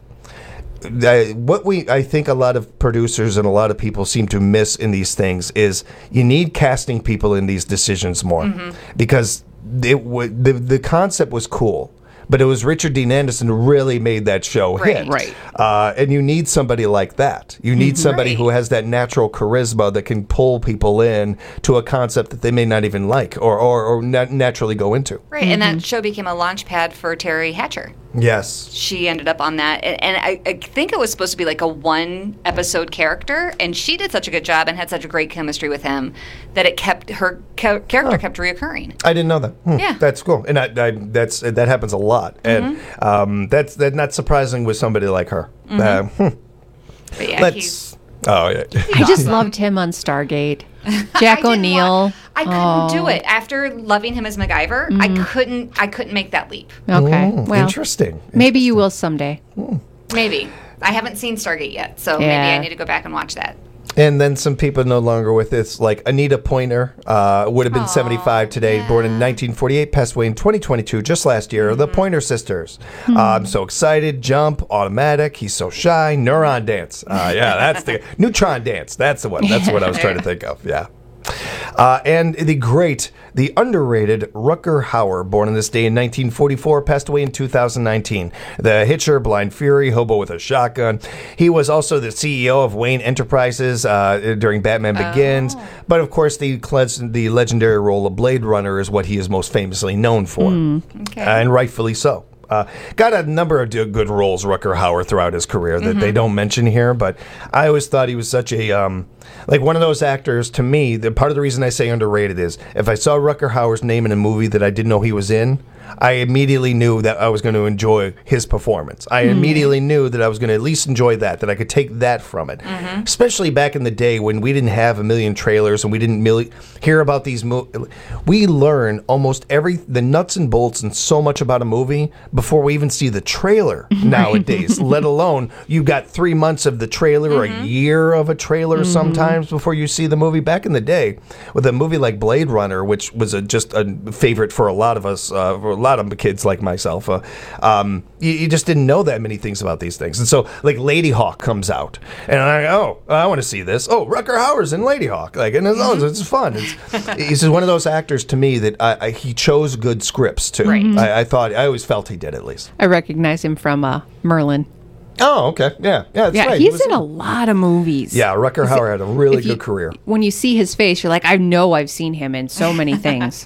S2: Uh, what we I think a lot of producers and a lot of people seem to miss in these things is you need casting people in these decisions more
S3: Mm-hmm.
S2: because it w- the the concept was cool, but it was Richard Dean Anderson who really made that show
S3: Right.
S2: hit.
S1: Right.
S2: Uh, and you need somebody like that. You need somebody
S3: Right.
S2: who has that natural charisma that can pull people in to a concept that they may not even like or or, or nat- naturally go into.
S3: Right, and that show became a launch pad for Terry Hatcher.
S2: Yes.
S3: She ended up on that, and, and I, I think it was supposed to be like a one episode character, and she did such a good job and had such a great chemistry with him that it kept her ca- character kept reoccurring.
S2: I didn't know that. Hmm,
S3: Yeah.
S2: that's cool, and I, I, that's that happens a lot, and um, that's that not surprising with somebody like her. Uh, hmm.
S3: But yeah,
S2: Let's.
S3: he's,
S2: Oh yeah.
S1: I just loved him on Stargate. Jack
S3: I didn't
S1: O'Neill.
S3: want- I couldn't
S1: Oh.
S3: do it after loving him as MacGyver. I couldn't. I couldn't make that leap.
S1: Okay.
S2: Mm,
S1: Well,
S2: interesting.
S1: maybe you will someday.
S3: Maybe I haven't seen Stargate yet, so maybe
S1: Yeah.
S3: I need to go back and watch that.
S2: And then some people no longer with this, like Anita Pointer, uh, would have been seventy-five today, born in nineteen forty-eight, passed away in twenty twenty-two, just last year. The Pointer Sisters. Uh, I'm so excited. Jump, Automatic. He's so shy. Neuron Dance. Uh, yeah, that's the Neutron Dance. That's the one. That's what I was trying to think of. Yeah. Uh, and the great, the underrated Rutger Hauer, born on this day in nineteen forty-four, passed away in two thousand nineteen. The Hitcher, Blind Fury, Hobo with a Shotgun. He was also the C E O of Wayne Enterprises uh, during Batman Begins. But of course, the the legendary role of Blade Runner is what he is most famously known for,
S3: Okay.
S2: and rightfully so. Uh, got a number of d- good roles, Rutger Hauer, throughout his career that they don't mention here, but I always thought he was such a, um, like one of those actors, to me, the part of the reason I say underrated is, if I saw Rutger Hauer's name in a movie that I didn't know he was in, I immediately knew that I was going to enjoy his performance. I immediately knew that I was going to at least enjoy that, that I could take that from it. Especially back in the day when we didn't have a million trailers and we didn't mil- hear about these movies. We learn almost every, the nuts and bolts and so much about a movie before we even see the trailer nowadays, let alone you got three months of the trailer or a year of a trailer sometimes before you see the movie. Back in the day, with a movie like Blade Runner, which was a, just a favorite for a lot of us, uh, for a lot of kids like myself, uh, um, you, you just didn't know that many things about these things. And so, like, Lady Hawk comes out, and I oh, I want to see this. Oh, Rutger Hauer's in Lady Hawk. Like, and it's, oh, it's fun. It's, he's just one of those actors to me that I, I, he chose good scripts, too.
S3: Right.
S2: I, I thought, I always felt he did at least.
S1: I recognize him from uh, Merlin.
S2: Oh, okay. Yeah, yeah, that's
S1: yeah,
S2: right. He
S1: he's
S2: was
S1: in a lot of movies.
S2: Yeah, Rutger Hauer had a really
S1: if you-
S2: good career.
S1: When you see his face, you're like, I know I've seen him in so many things.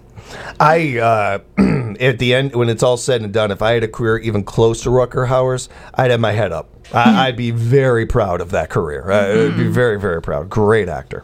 S2: I, uh, at the end, when it's all said and done, if I had a career even close to Rutger Hauer's, I'd have my head up. I, I'd be very proud of that career. I would be very, very proud. Great actor.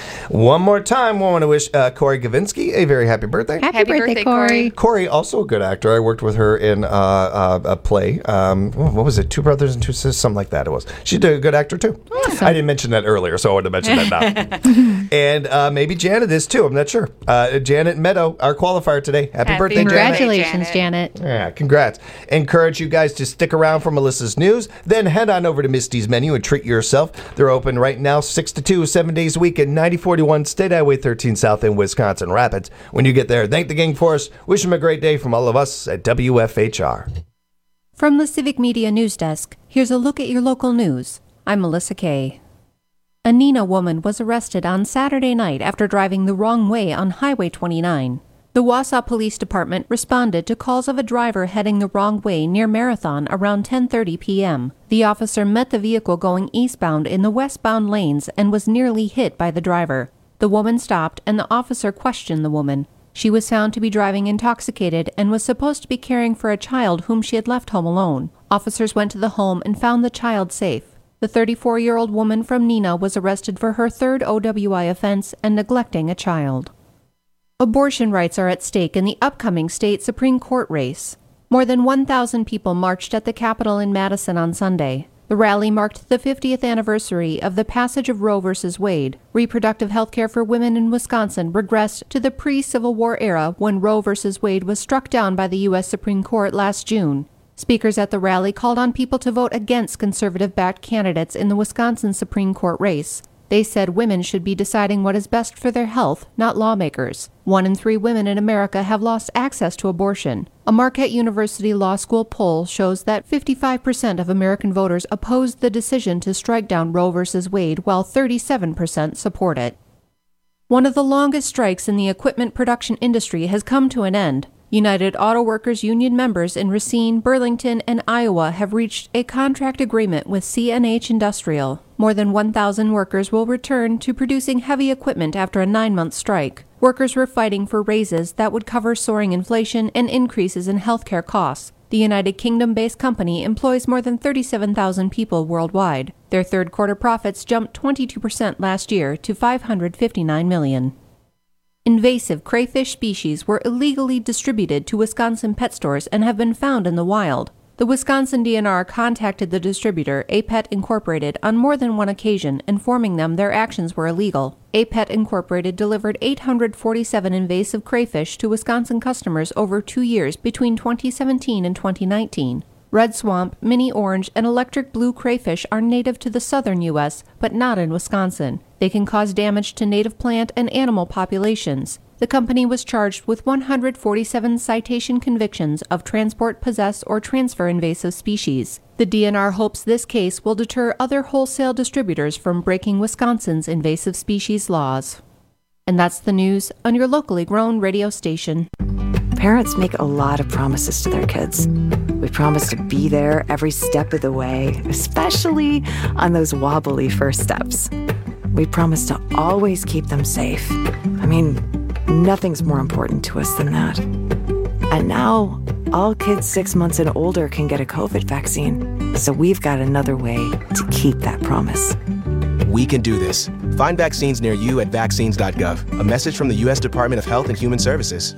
S2: One more time, I want to wish uh, Corey Gavinsky a very happy birthday.
S1: Happy,
S3: Happy
S1: birthday,
S3: birthday,
S1: Corey.
S3: Corey.
S2: Corey, also a good actor. I worked with her in uh, uh, a play. Um, what was it? Two Brothers and Two Sisters? Something like that it was. She's a good actor, too.
S1: Awesome.
S2: I didn't mention that earlier, so I would have mentioned that now. And uh, maybe Janet is, too. I'm not sure. Uh, Janet Meadow, our qualifier today. Happy,
S3: Happy
S2: birthday,
S3: birthday,
S2: Janet.
S1: Congratulations, Janet.
S2: Yeah, congrats. Encourage you guys to stick around for Melissa's news. Then head on over to Misty's Menu and treat yourself. They're open right now, six to two, seven days a week at ninety forty-one State Highway thirteen South in Wisconsin Rapids. When you get there, thank the gang for us. Wish them a great day from all of us at W F H R.
S21: From the Civic Media News Desk, here's a look at your local news. I'm Melissa Kay. A Neenah woman was arrested on Saturday night after driving the wrong way on Highway twenty-nine. The Wausau Police Department responded to calls of a driver heading the wrong way near Marathon around ten thirty p.m. The officer met the vehicle going eastbound in the westbound lanes and was nearly hit by the driver. The woman stopped and the officer questioned the woman.
S1: She was found to be driving intoxicated and was supposed to be caring for a child whom she had left home alone. Officers went to the home and found the child safe. The thirty-four-year-old woman from Neenah was arrested for her third O W I offense and neglecting a child. Abortion rights are at stake in the upcoming state Supreme Court race. More than one thousand people marched at the Capitol in Madison on Sunday. The rally marked the fiftieth anniversary of the passage of Roe v. Wade. Reproductive health care for women in Wisconsin regressed to the pre-Civil War era when Roe v. Wade was struck down by the U S Supreme Court last June. Speakers at the rally called on people to vote against conservative-backed candidates in the Wisconsin Supreme Court race. They said women should be deciding what is best for their health, not lawmakers. One in three women in America have lost access to abortion. A Marquette University Law School poll shows that fifty-five percent of American voters opposed the decision to strike down Roe v. Wade, while thirty-seven percent support it. One of the longest strikes in the equipment production industry has come to an end. United Auto Workers Union members in Racine, Burlington, and Iowa have reached a contract agreement with C N H Industrial. More than one thousand workers will return to producing heavy equipment after a nine-month strike. Workers were fighting for raises that would cover soaring inflation and increases in healthcare costs. The United Kingdom-based company employs more than thirty-seven thousand people worldwide. Their third-quarter profits jumped twenty-two percent last year to five hundred fifty-nine million dollars. Invasive crayfish species were illegally distributed to Wisconsin pet stores and have been found in the wild. The Wisconsin D N R contacted the distributor, A-Pet Incorporated, on more than one occasion, informing them their actions were illegal. A-Pet Incorporated delivered eight hundred forty-seven invasive crayfish to Wisconsin customers over two years between twenty seventeen and twenty nineteen. Red swamp, mini orange, and electric blue crayfish are native to the southern U S, but not in Wisconsin. They can cause damage to native plant and animal populations. The company was charged with one hundred forty-seven citation convictions of transport, possess, or transfer invasive species. The D N R hopes this case will deter other wholesale distributors from breaking Wisconsin's invasive species laws. And that's the news on your locally grown radio station.
S4: Parents make a lot of promises to their kids. We promise to be there every step of the way, especially on those wobbly first steps. We promise to always keep them safe. I mean, nothing's more important to us than that. And now, all kids six months and older can get a COVID vaccine. So we've got another way to keep that promise.
S6: We can do this. Find vaccines near you at vaccines dot gov. A message from the U S Department of Health and Human Services.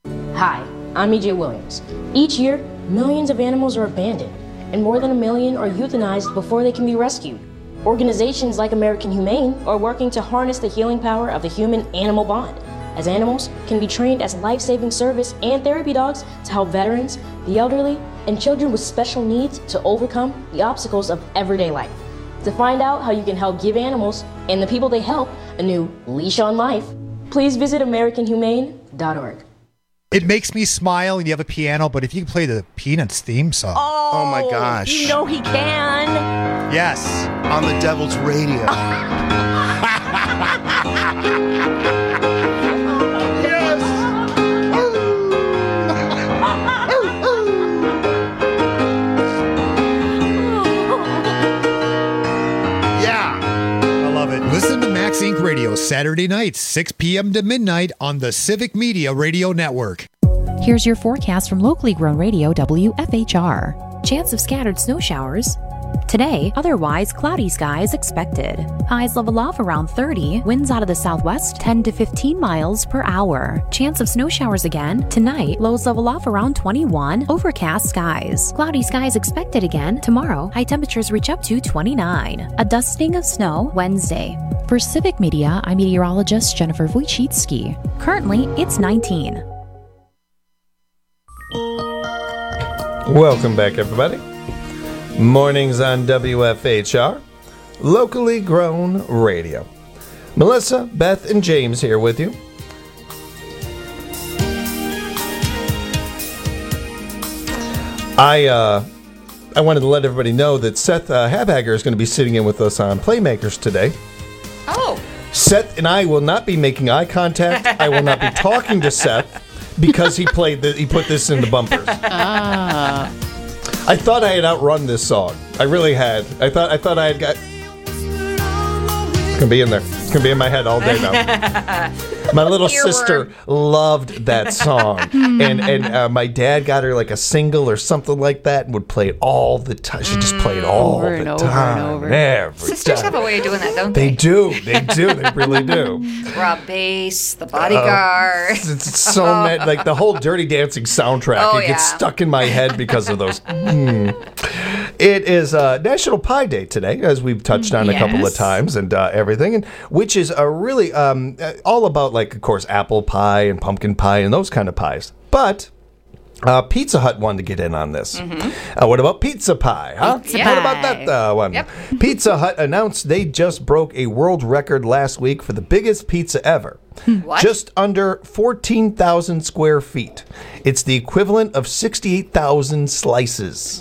S23: Hi, I'm E J Williams. Each year, millions of animals are abandoned, and more than a million are euthanized before they can be rescued. Organizations like American Humane are working to harness the healing power of the human-animal bond, as animals can be trained as life-saving service and therapy dogs to help veterans, the elderly, and children with special needs to overcome the obstacles of everyday life. To find out how you can help give animals and the people they help a new leash on life, please visit American Humane dot org.
S24: It makes me smile, and you have a piano, but if you can play the Peanuts theme song.
S25: Oh, oh my gosh.
S23: You know he can.
S24: Yes.
S25: On the Devil's Radio.
S24: Yes.
S25: Yeah.
S24: I love it. Listen to Max Incorporated. Radio Saturday nights, six p.m. to midnight on the Civic Media Radio Network.
S21: Here's your forecast from locally grown radio W F H R. Chance of scattered snow showers. Today, otherwise cloudy skies expected. Highs level off around thirty. Winds out of the southwest ten to fifteen miles per hour. Chance of snow showers again. Tonight, lows level off around twenty-one. Overcast skies. Cloudy skies expected again. Tomorrow, high temperatures reach up to twenty-nine. A dusting of snow Wednesday. For Civic Media, I'm meteorologist Jennifer Wojcicki. Currently, it's nineteen.
S2: Welcome back, everybody. Mornings on W F H R, locally grown radio. Melissa, Beth, and James here with you. I uh, I wanted to let everybody know that Seth uh, Habhager is going to be sitting in with us on Playmakers today.
S3: Oh.
S2: Seth and I will not be making eye contact. I will not be talking to Seth because he played the, he put this in the bumpers.
S1: Ah.
S2: I thought I had outrun this song. I really had. I thought I thought I had got. It's gonna be in there. It's gonna be in my head all day now. My little sister loved that song, and and uh, my dad got her like a single or something like that, and would play it all the time. She just played it all
S1: Over
S2: the
S1: and over
S2: time,
S1: and over.
S2: every
S3: Sisters
S2: time.
S3: have a way of doing that, don't
S2: They
S3: they?
S2: do, they do, they really do.
S3: Rob Bass, The Bodyguard.
S2: Uh, it's, it's so mad. Like the whole Dirty Dancing soundtrack,
S3: Oh,
S2: it gets
S3: yeah.
S2: stuck in my head because of those. Mm. It is uh, National Pie Day today, as we've touched on a couple of
S1: Yes.
S2: times, and uh, everything, and which is a really um, uh, all about, like, of course, apple pie and pumpkin pie and those kind of pies. But uh, Pizza Hut wanted to get in on this. Uh, what about pizza pie? Huh?
S3: Pizza
S2: what about
S3: pie.
S2: that uh, one?
S3: Yep.
S2: Pizza Hut announced they just broke a world record last week for the biggest pizza ever.
S3: What?
S2: Just under fourteen thousand square feet. It's the equivalent of sixty-eight thousand slices.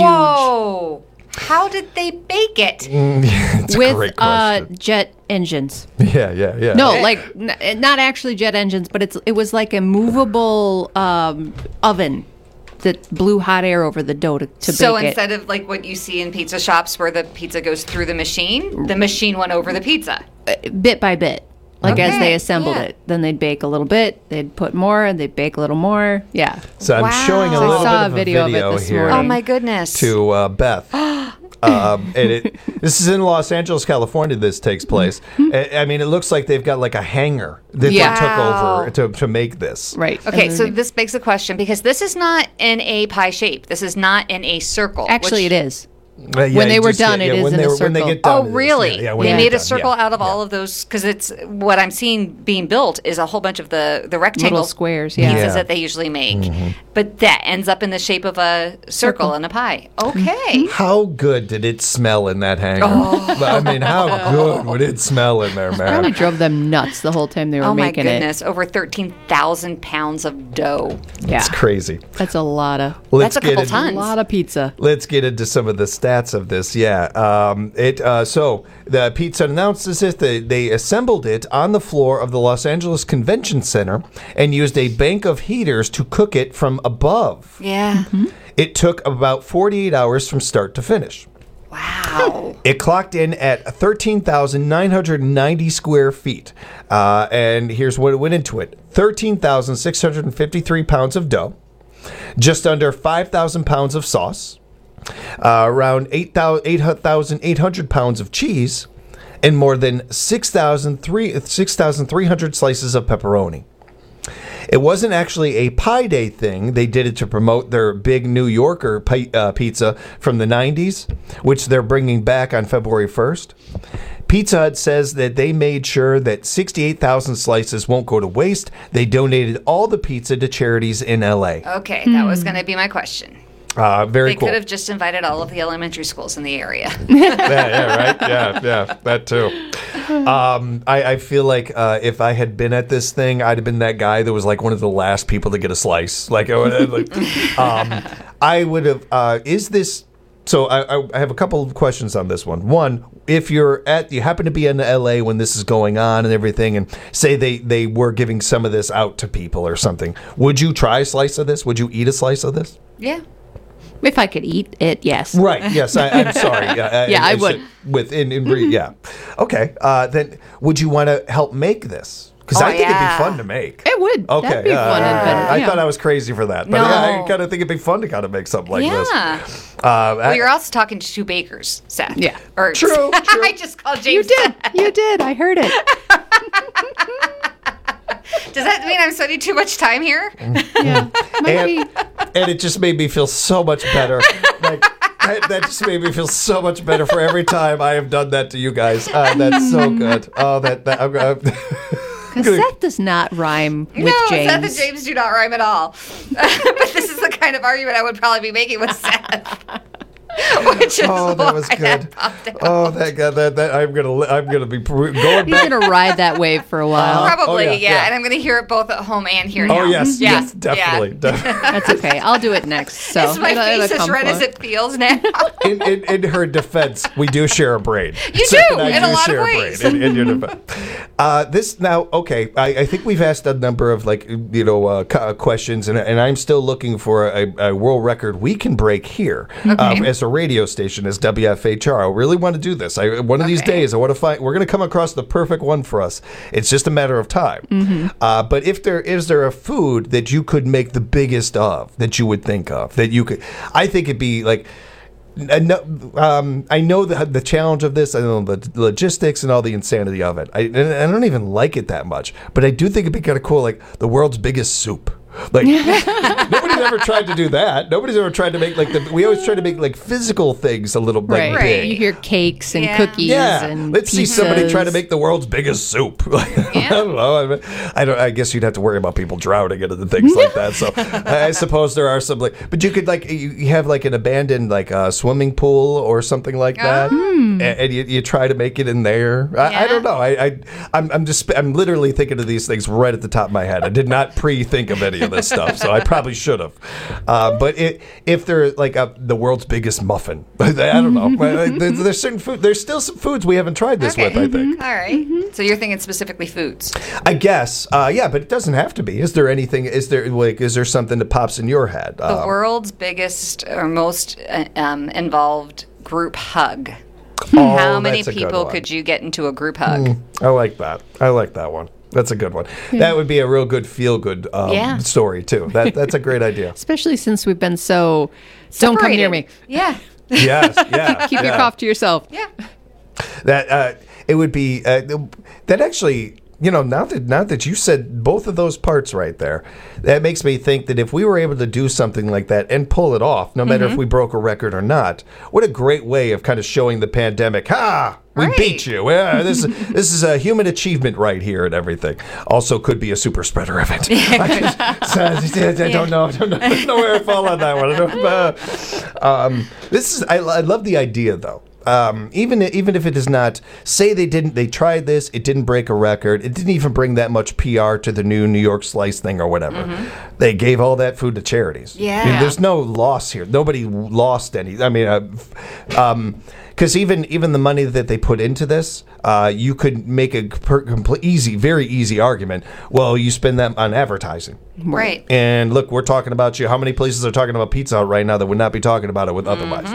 S3: Whoa. How did they bake it?
S2: It's a
S1: With
S2: great
S1: uh,
S2: question.
S1: jet engines.
S2: yeah, yeah, yeah.
S1: No, like n- not actually jet engines, but it's it was like a movable um, oven that blew hot air over the dough to, to
S3: So
S1: bake it.
S3: instead of like what you see in pizza shops where the pizza goes through the machine, the machine went over the pizza.
S1: Bit by bit. Like as
S3: Okay,
S1: they assembled
S3: yeah.
S1: it. Then they'd bake a little bit, they'd put more, and they'd bake a little more. Yeah.
S2: So I'm
S3: Wow.
S2: showing a
S3: I
S2: little
S1: saw
S2: bit of
S1: a video
S2: a
S1: of it
S2: video
S1: this
S2: here
S1: morning.
S3: Oh my goodness.
S2: to uh, Beth. um, and it, this is in Los Angeles, California. This takes place. I, I mean, it looks like they've got like a hanger that
S1: Yeah.
S2: they took
S3: Wow.
S2: over to, to make this.
S1: Right.
S3: Okay,
S1: And
S3: so
S1: then-
S3: this begs the question because this is not in a pie shape. This is not in a circle.
S1: actually
S3: which-
S1: it is.
S2: Uh, yeah,
S1: When they
S2: you
S1: were
S2: just-
S1: done,
S2: yeah,
S1: it is
S2: when
S1: in
S2: they
S1: a
S2: were- When they
S1: circle.
S2: get done,
S3: Oh,
S2: it is.
S3: really?
S2: Yeah, yeah, when
S3: they
S2: they
S3: made
S2: get
S3: a
S2: done,
S3: circle
S2: yeah.
S3: out of all of those because it's what I'm seeing being built is a whole bunch of the the rectangle
S1: Little squares, yeah.
S3: pizzas
S2: Yeah.
S3: that they usually make,
S2: Mm-hmm.
S3: but that ends up in the shape of a circle in a pie. Okay.
S2: How good did it smell in that hanger?
S3: Oh.
S2: I mean, how good would it smell in there,
S1: Probably
S2: man?
S1: drove them nuts the whole time they were
S3: Oh my
S1: making
S3: goodness! Over thirteen thousand pounds of dough.
S1: it. Yeah.
S2: It's crazy.
S1: That's a lot of
S2: Let's
S3: That's a
S2: get
S3: couple
S2: into-
S3: tons.
S1: a lot of pizza.
S2: Let's get into some of the stats of this. Yeah, um, it. Uh, so the Pizza Hut announces this. They, they assembled it on the floor of the Los Angeles Convention Center and used a bank of heaters to cook it from above.
S3: Yeah.
S2: It took about forty-eight hours from start to finish.
S3: Wow.
S2: It clocked in at thirteen thousand nine hundred ninety square feet. Uh, and here's what it went into it: thirteen thousand six hundred fifty-three pounds of dough, just under five thousand pounds of sauce, uh, around eight thousand eight hundred pounds of cheese, and more than six thousand three hundred slices of pepperoni. It wasn't actually a Pie Day thing. They did it to promote their big New Yorker pi- uh, pizza from the nineties, which they're bringing back on February first. Pizza Hut says that they made sure that sixty-eight thousand slices won't go to waste. They donated all the pizza to charities in L A.
S3: Okay, that was going to be my question.
S2: Uh, very
S3: They
S2: cool.
S3: could have just invited all of the elementary schools in the area.
S2: yeah, yeah, right? Yeah, yeah, that too. Um, I, I feel like uh, if I had been at this thing, I'd have been that guy that was like one of the last people to get a slice. Like, I would- like um, I would have. Uh, is this? So I, I- I have a couple of questions on this one. One, if you're at, you happen to be in L A when this is going on and everything, and say they they were giving some of this out to people or something, would you try a slice of this? Would you eat a slice of this?
S3: Yeah.
S1: If I could eat it, yes.
S2: Right. Yes. I, I'm sorry. Yeah.
S1: Yeah, I
S2: should-
S1: would.
S2: With in, in re- yeah. Okay. Uh, then would you want to help make this? Because
S3: Oh,
S2: I think
S3: yeah.
S2: it'd be fun to make.
S1: It would.
S2: Okay.
S1: That'd be
S2: uh,
S1: fun. and better,
S2: I
S1: yeah.
S2: thought I was crazy for that, but
S3: No.
S2: yeah, I kind of think it'd be fun to kind of make something like
S3: yeah.
S2: this. Uh,
S3: Well,
S2: I-
S3: you're also talking to two bakers, Seth.
S1: Yeah.
S3: Or,
S2: True, true.
S3: I just called James.
S1: You did. You did. I heard it.
S3: Does that mean I'm spending too much time here?
S1: Yeah. Might
S2: and,
S1: be.
S2: and it just made me feel so much better. Like that, that just made me feel so much better for every time I have done that to you guys. Uh, that's so good. Oh, that that. I'm, I'm
S1: Because Seth does not rhyme with
S3: no,
S1: James.
S3: Seth and James do not rhyme at all. But this is the kind of argument I would probably be making with Seth. Which is
S2: Oh, that was
S3: why
S2: good.
S3: popped out.
S2: Oh, that guy. That, that I'm gonna. li- I'm gonna be pr- going
S1: He's
S2: back.
S1: going to ride that wave for a while.
S3: Probably,
S2: Oh,
S3: yeah,
S2: yeah, yeah.
S3: And I'm going to hear it both at home and here now.
S2: Oh yes,
S3: yeah.
S2: yes, definitely.
S3: Yeah.
S2: def-
S1: That's okay. I'll do it next. So
S3: Is my
S1: it'll-
S3: face
S1: it'll
S3: as
S1: come
S3: red as
S1: close.
S3: it feels now?
S2: in, in, in her defense, we do share a brain.
S3: You
S2: So
S3: do,
S2: I
S3: in a lot of
S2: share
S3: ways.
S2: brain in, in your defense. Uh, this now, okay. I, I think we've asked a number of like you know uh, co- uh, questions, and, and I'm still looking for a, a world record we can break here um, as a radio station. station as W F H R. I really want to do this. I, one of these
S3: Okay.
S2: days, I want to find. We're going to come across the perfect one for us. It's just a matter of time.
S1: Mm-hmm.
S2: Uh, but if there is there a food that you could make the biggest of that you would think of that you could, I think it'd be like. I know, um, I know the the challenge of this. I know the logistics and all the insanity of it. I, and I don't even like it that much, but I do think it'd be kind of cool, like the world's biggest soup. Like nobody's ever tried to do that. Nobody's ever tried to make like the. We always try to make like physical things a little like,
S1: Right.
S2: big.
S1: You hear cakes and
S3: Yeah.
S1: cookies
S2: Yeah,
S1: and
S2: let's see somebody try to
S1: pizzas.
S2: make the world's biggest soup. Like, I don't know. I, mean, I don't. I guess you'd have to worry about people drowning into the things like that. So I, I suppose there are some like, but you could like you, you have like an abandoned like uh, swimming pool or something like that, and, and you, you try to make it in there. I, I don't know. I, I I'm I'm just I'm literally thinking of these things right at the top of my head. I did not pre-think of any of this stuff, so I probably should have. Uh, but it, if they're like a, the world's biggest muffin, I don't know. There- There's certain food. There's still some foods we haven't tried this
S3: Okay.
S2: with. I think.
S3: All right. So you're thinking specifically foods.
S2: I guess. Uh, yeah, but it doesn't have to be. Is there anything? Is there like? Is there something that pops in your head?
S3: The
S2: Um,
S3: world's biggest or most uh, um, involved group hug.
S2: Oh,
S3: How many
S2: that's a good
S3: people
S2: one.
S3: could you get into a group hug?
S2: Mm, I like that. I like that one. That's a good one. That would be a real good feel good um,
S1: Yeah.
S2: story too. That that's a great idea.
S1: Especially since we've been so. Don't come near me.
S3: Yeah.
S2: Yes. Yeah.
S1: Keep your
S2: yeah.
S1: cough to yourself.
S3: Yeah.
S2: That uh, it would be uh, that actually. You know, now that now that you said both of those parts right there, that makes me think that if we were able to do something like that and pull it off, no matter
S3: Mm-hmm.
S2: if we broke a record or not, what a great way of kind of showing the pandemic, ha, we
S3: Right.
S2: beat you. Yeah, this is this is a human achievement right here and everything. Also, could be a super spreader event. I, just, so, I don't know. I don't know, I don't know where I fall on that one. I don't, uh, um, this is. I, I love the idea though. Um, even even if it is not, say they didn't, they tried this, it didn't break a record, it didn't even bring that much P R to the new New York Slice thing or whatever. They gave all that food to charities.
S3: Yeah.
S2: I mean, there's no loss here. Nobody lost any. I mean, uh, um, because even even the money that they put into this, uh, you could make a per, complete, easy, very easy argument. Well, you spend that on advertising.
S3: Right.
S2: And look, we're talking about you. How many places are talking about Pizza Hut right now that would not be talking about it with otherwise?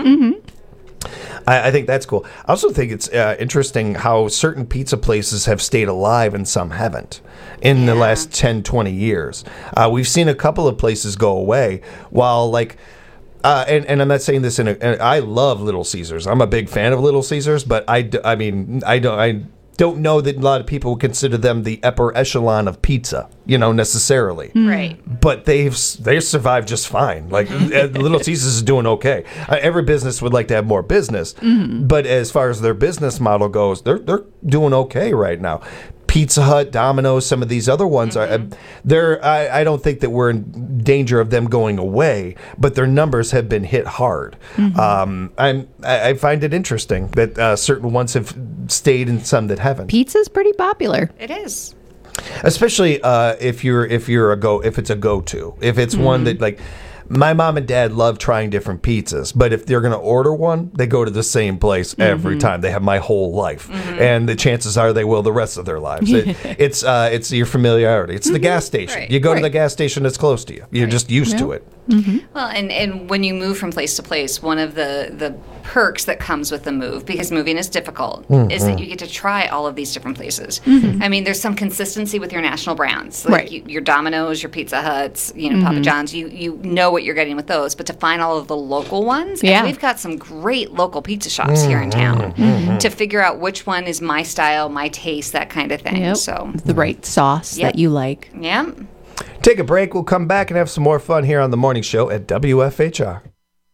S2: I, I think that's cool. I also think it's uh, interesting how certain pizza places have stayed alive and some haven't in the last ten, twenty years. Uh, we've seen a couple of places go away while like uh, and, and I'm not saying this in a, and I love Little Caesars. I'm a big fan of Little Caesars, but I, d- I mean, I don't, I don't know that a lot of people would consider them the upper echelon of pizza, you know, necessarily.
S3: Right.
S2: But they've they've survived just fine. Like uh, Little Caesars is doing okay. Uh, every business would like to have more business, but as far as their business model goes, they're they're doing okay right now. Pizza Hut, Domino's, some of these other ones are. Uh, they're. I, I don't think that we're in danger of them going away, but their numbers have been hit hard. Um, I'm. I, I find it interesting that uh, certain ones have stayed and some that haven't.
S1: Pizza's pretty popular.
S3: It is.
S2: Especially uh, if you're if you're a go if it's a go to if it's one that like my mom and dad love trying different pizzas, but if they're gonna order one, they go to the same place every time. They have my whole life, and the chances are they will the rest of their lives. It, it's uh, it's your familiarity. It's the gas station.
S3: Right.
S2: You go to the
S1: Right.
S2: gas station that's close to you. You're just used to it.
S3: Well, and, and when you move from place to place, one of the, the perks that comes with the move, because moving is difficult, is that you get to try all of these different places. I mean, there's some consistency with your national brands, like
S1: Right.
S3: you, your Domino's, your Pizza Huts, you know, Papa John's. You you know what you're getting with those, but to find all of the local ones,
S1: Yeah.
S3: and we've got some great local pizza shops here in town to figure out which one is my style, my taste, that kind of thing.
S1: Yep.
S3: So,
S1: The right sauce
S3: Yep.
S1: that you like.
S3: yeah.
S2: Take a break. We'll come back and have some more fun here on the morning show at W F H R.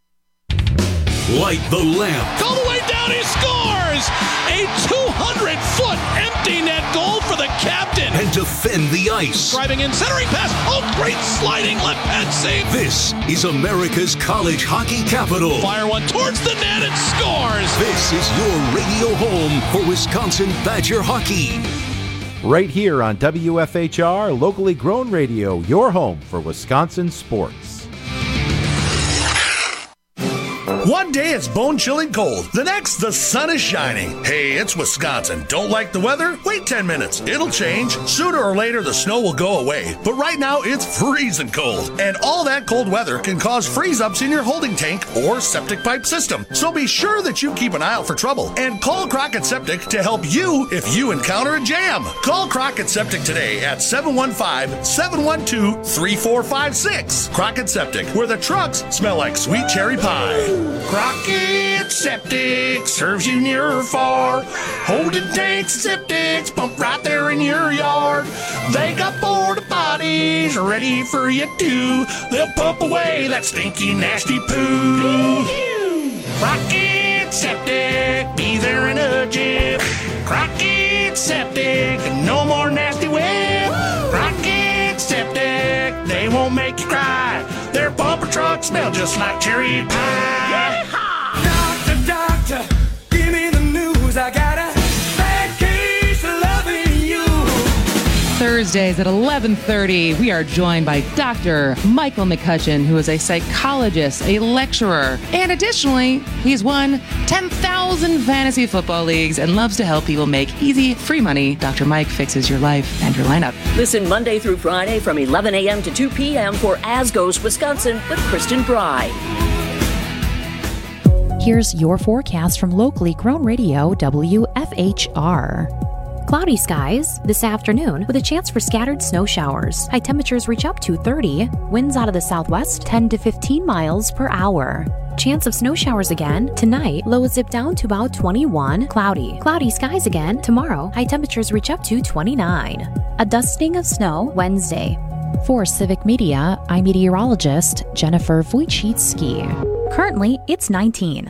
S8: Light the lamp. All the way down, he scores! A two hundred foot empty net goal for the captain. And defend the ice. Driving in, centering pass. Oh, great sliding left pad save. This is America's college hockey capital. Fire one towards the net and scores. This is your radio home for Wisconsin Badger hockey.
S9: Right here on W F H R, locally grown radio, your home for Wisconsin sports.
S8: One day it's bone-chilling cold. The next, the sun is shining. Hey, it's Wisconsin. Don't like the weather? Wait ten minutes. It'll change. Sooner or later, the snow will go away. But right now, it's freezing cold. And all that cold weather can cause freeze-ups in your holding tank or septic pipe system. So be sure that you keep an eye out for trouble. And call Crockett Septic to help you if you encounter a jam. Call Crockett Septic today at seven one five, seven one two, three four five six. Crockett Septic, where the trucks smell like sweet cherry pie. Crockett Septic serves you near or far. Holding tanks and septics pump right there in your yard. They got porta potties ready for you too. They'll pump away that stinky, nasty poo. Crockett Septic, be there in a jiff. Crockett Septic, no more nasty whip. Crockett Septic, they won't make you cry. Their bumper trucks smell just like cherry pie.
S5: Doctor, doctor, give me the news. I got a bad case of loving you.
S10: Thursdays at eleven thirty, we are joined by Doctor Michael McCutcheon, who is a psychologist, a lecturer, and additionally, he's won ten thousand fantasy football leagues and loves to help people make easy, free money. Doctor Mike fixes your life and your lineup.
S11: Listen Monday through Friday from eleven a.m. to two p.m. for As Goes Wisconsin with Kristen Bry.
S21: Here's your forecast from locally grown radio W F H R. Cloudy skies this afternoon with a chance for scattered snow showers. High temperatures reach up to thirty. Winds out of the southwest ten to fifteen miles per hour. Chance of snow showers again tonight. Lows dip down to about twenty-one. Cloudy. Cloudy skies again tomorrow. High temperatures reach up to twenty-nine. A dusting of snow Wednesday. For Civic Media, I'm meteorologist Jennifer Wojcicki. Currently, it's nineteen.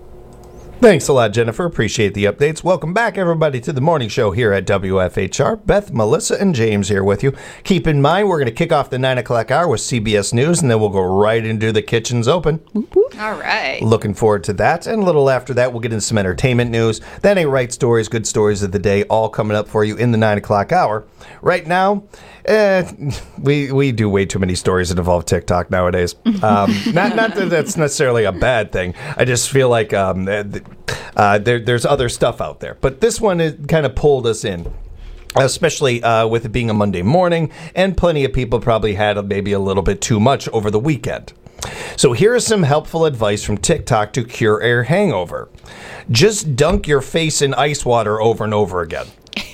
S2: Thanks a lot, Jennifer. Appreciate the updates. Welcome back, everybody, to the morning show here at W F H R. Beth, Melissa, and James here with you. Keep in mind, we're going to kick off the nine o'clock hour with C B S News, and then we'll go right into the Kitchens Open.
S3: All right.
S2: Looking forward to that. And a little after that, we'll get into some entertainment news. That ain't right stories, good stories of the day, all coming up for you in the nine o'clock hour. Right now, eh, we we do way too many stories that involve TikTok nowadays. Um, not not that that's necessarily a bad thing. I just feel like um, uh, there, there's other stuff out there. But this one kind of pulled us in. Especially uh, with it being a Monday morning, and plenty of people probably had maybe a little bit too much over the weekend. So here is some helpful advice from TikTok to cure a hangover. Just dunk your face in ice water over and over again.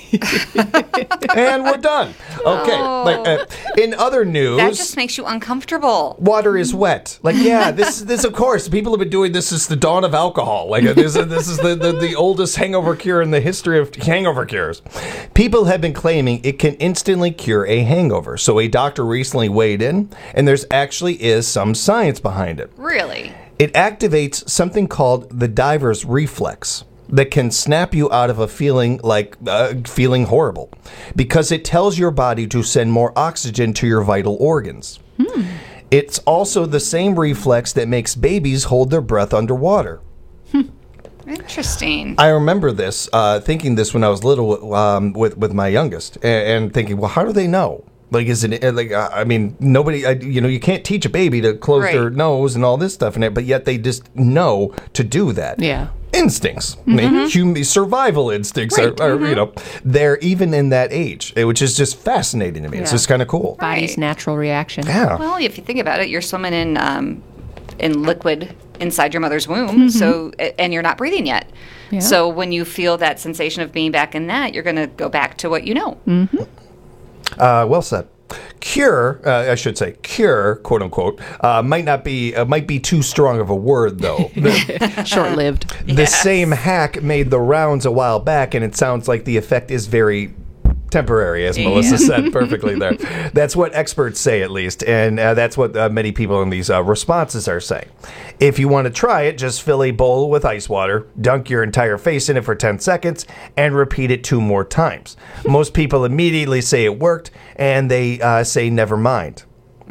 S2: And we're done. Okay.
S3: Oh.
S2: Like uh, in other news,
S3: That just makes you uncomfortable.
S2: water is wet. Like, yeah, this this of course people have been doing this since the dawn of alcohol. Like uh, this, this is the, the the oldest hangover cure in the history of hangover cures. People have been claiming it can instantly cure a hangover. So a doctor recently weighed in, and there's actually is some science behind it.
S3: Really?
S2: It activates something called the diver's reflex that can snap you out of a feeling like uh, feeling horrible because it tells your body to send more oxygen to your vital organs. Hmm. It's also the same reflex that makes babies hold their breath underwater.
S3: Interesting.
S2: I remember this, uh, thinking this when I was little um, with, with my youngest and, and thinking, well, how do they know? Like, is it like, I mean, nobody, I, you know, you can't teach a baby to close
S3: Right.
S2: their nose and all this stuff in it, but yet they just know to do that.
S10: Yeah.
S2: Instincts, I mean,
S3: Mm-hmm.
S2: human survival instincts
S3: Right.
S2: are, are
S3: Mhm.
S2: you know, they're even in that age, eh, which is just fascinating to me. It's
S1: Yeah.
S2: just kind of cool.
S1: Body's natural reaction.
S2: Yeah.
S3: Well, if you think about it, you're swimming in um, in liquid inside your mother's womb,
S1: Mhm.
S3: so and you're not breathing yet.
S1: Yeah.
S3: So when you feel that sensation of being back in that, you're going to go back to what you know.
S1: Mm-hmm.
S2: Uh, well said. Cure, uh, I should say, cure, quote unquote, uh, might not be, uh, might be too strong of a word, though. The,
S1: Short-lived.
S2: the same hack made the rounds a while back, and it sounds like the effect is very temporary, as Melissa
S1: Yeah.
S2: said perfectly there. That's what experts say, at least, and uh, that's what uh, many people in these uh, responses are saying. If you want to try it, just fill a bowl with ice water, dunk your entire face in it for ten seconds, and repeat it two more times. Most people immediately say it worked, and they uh, say never mind.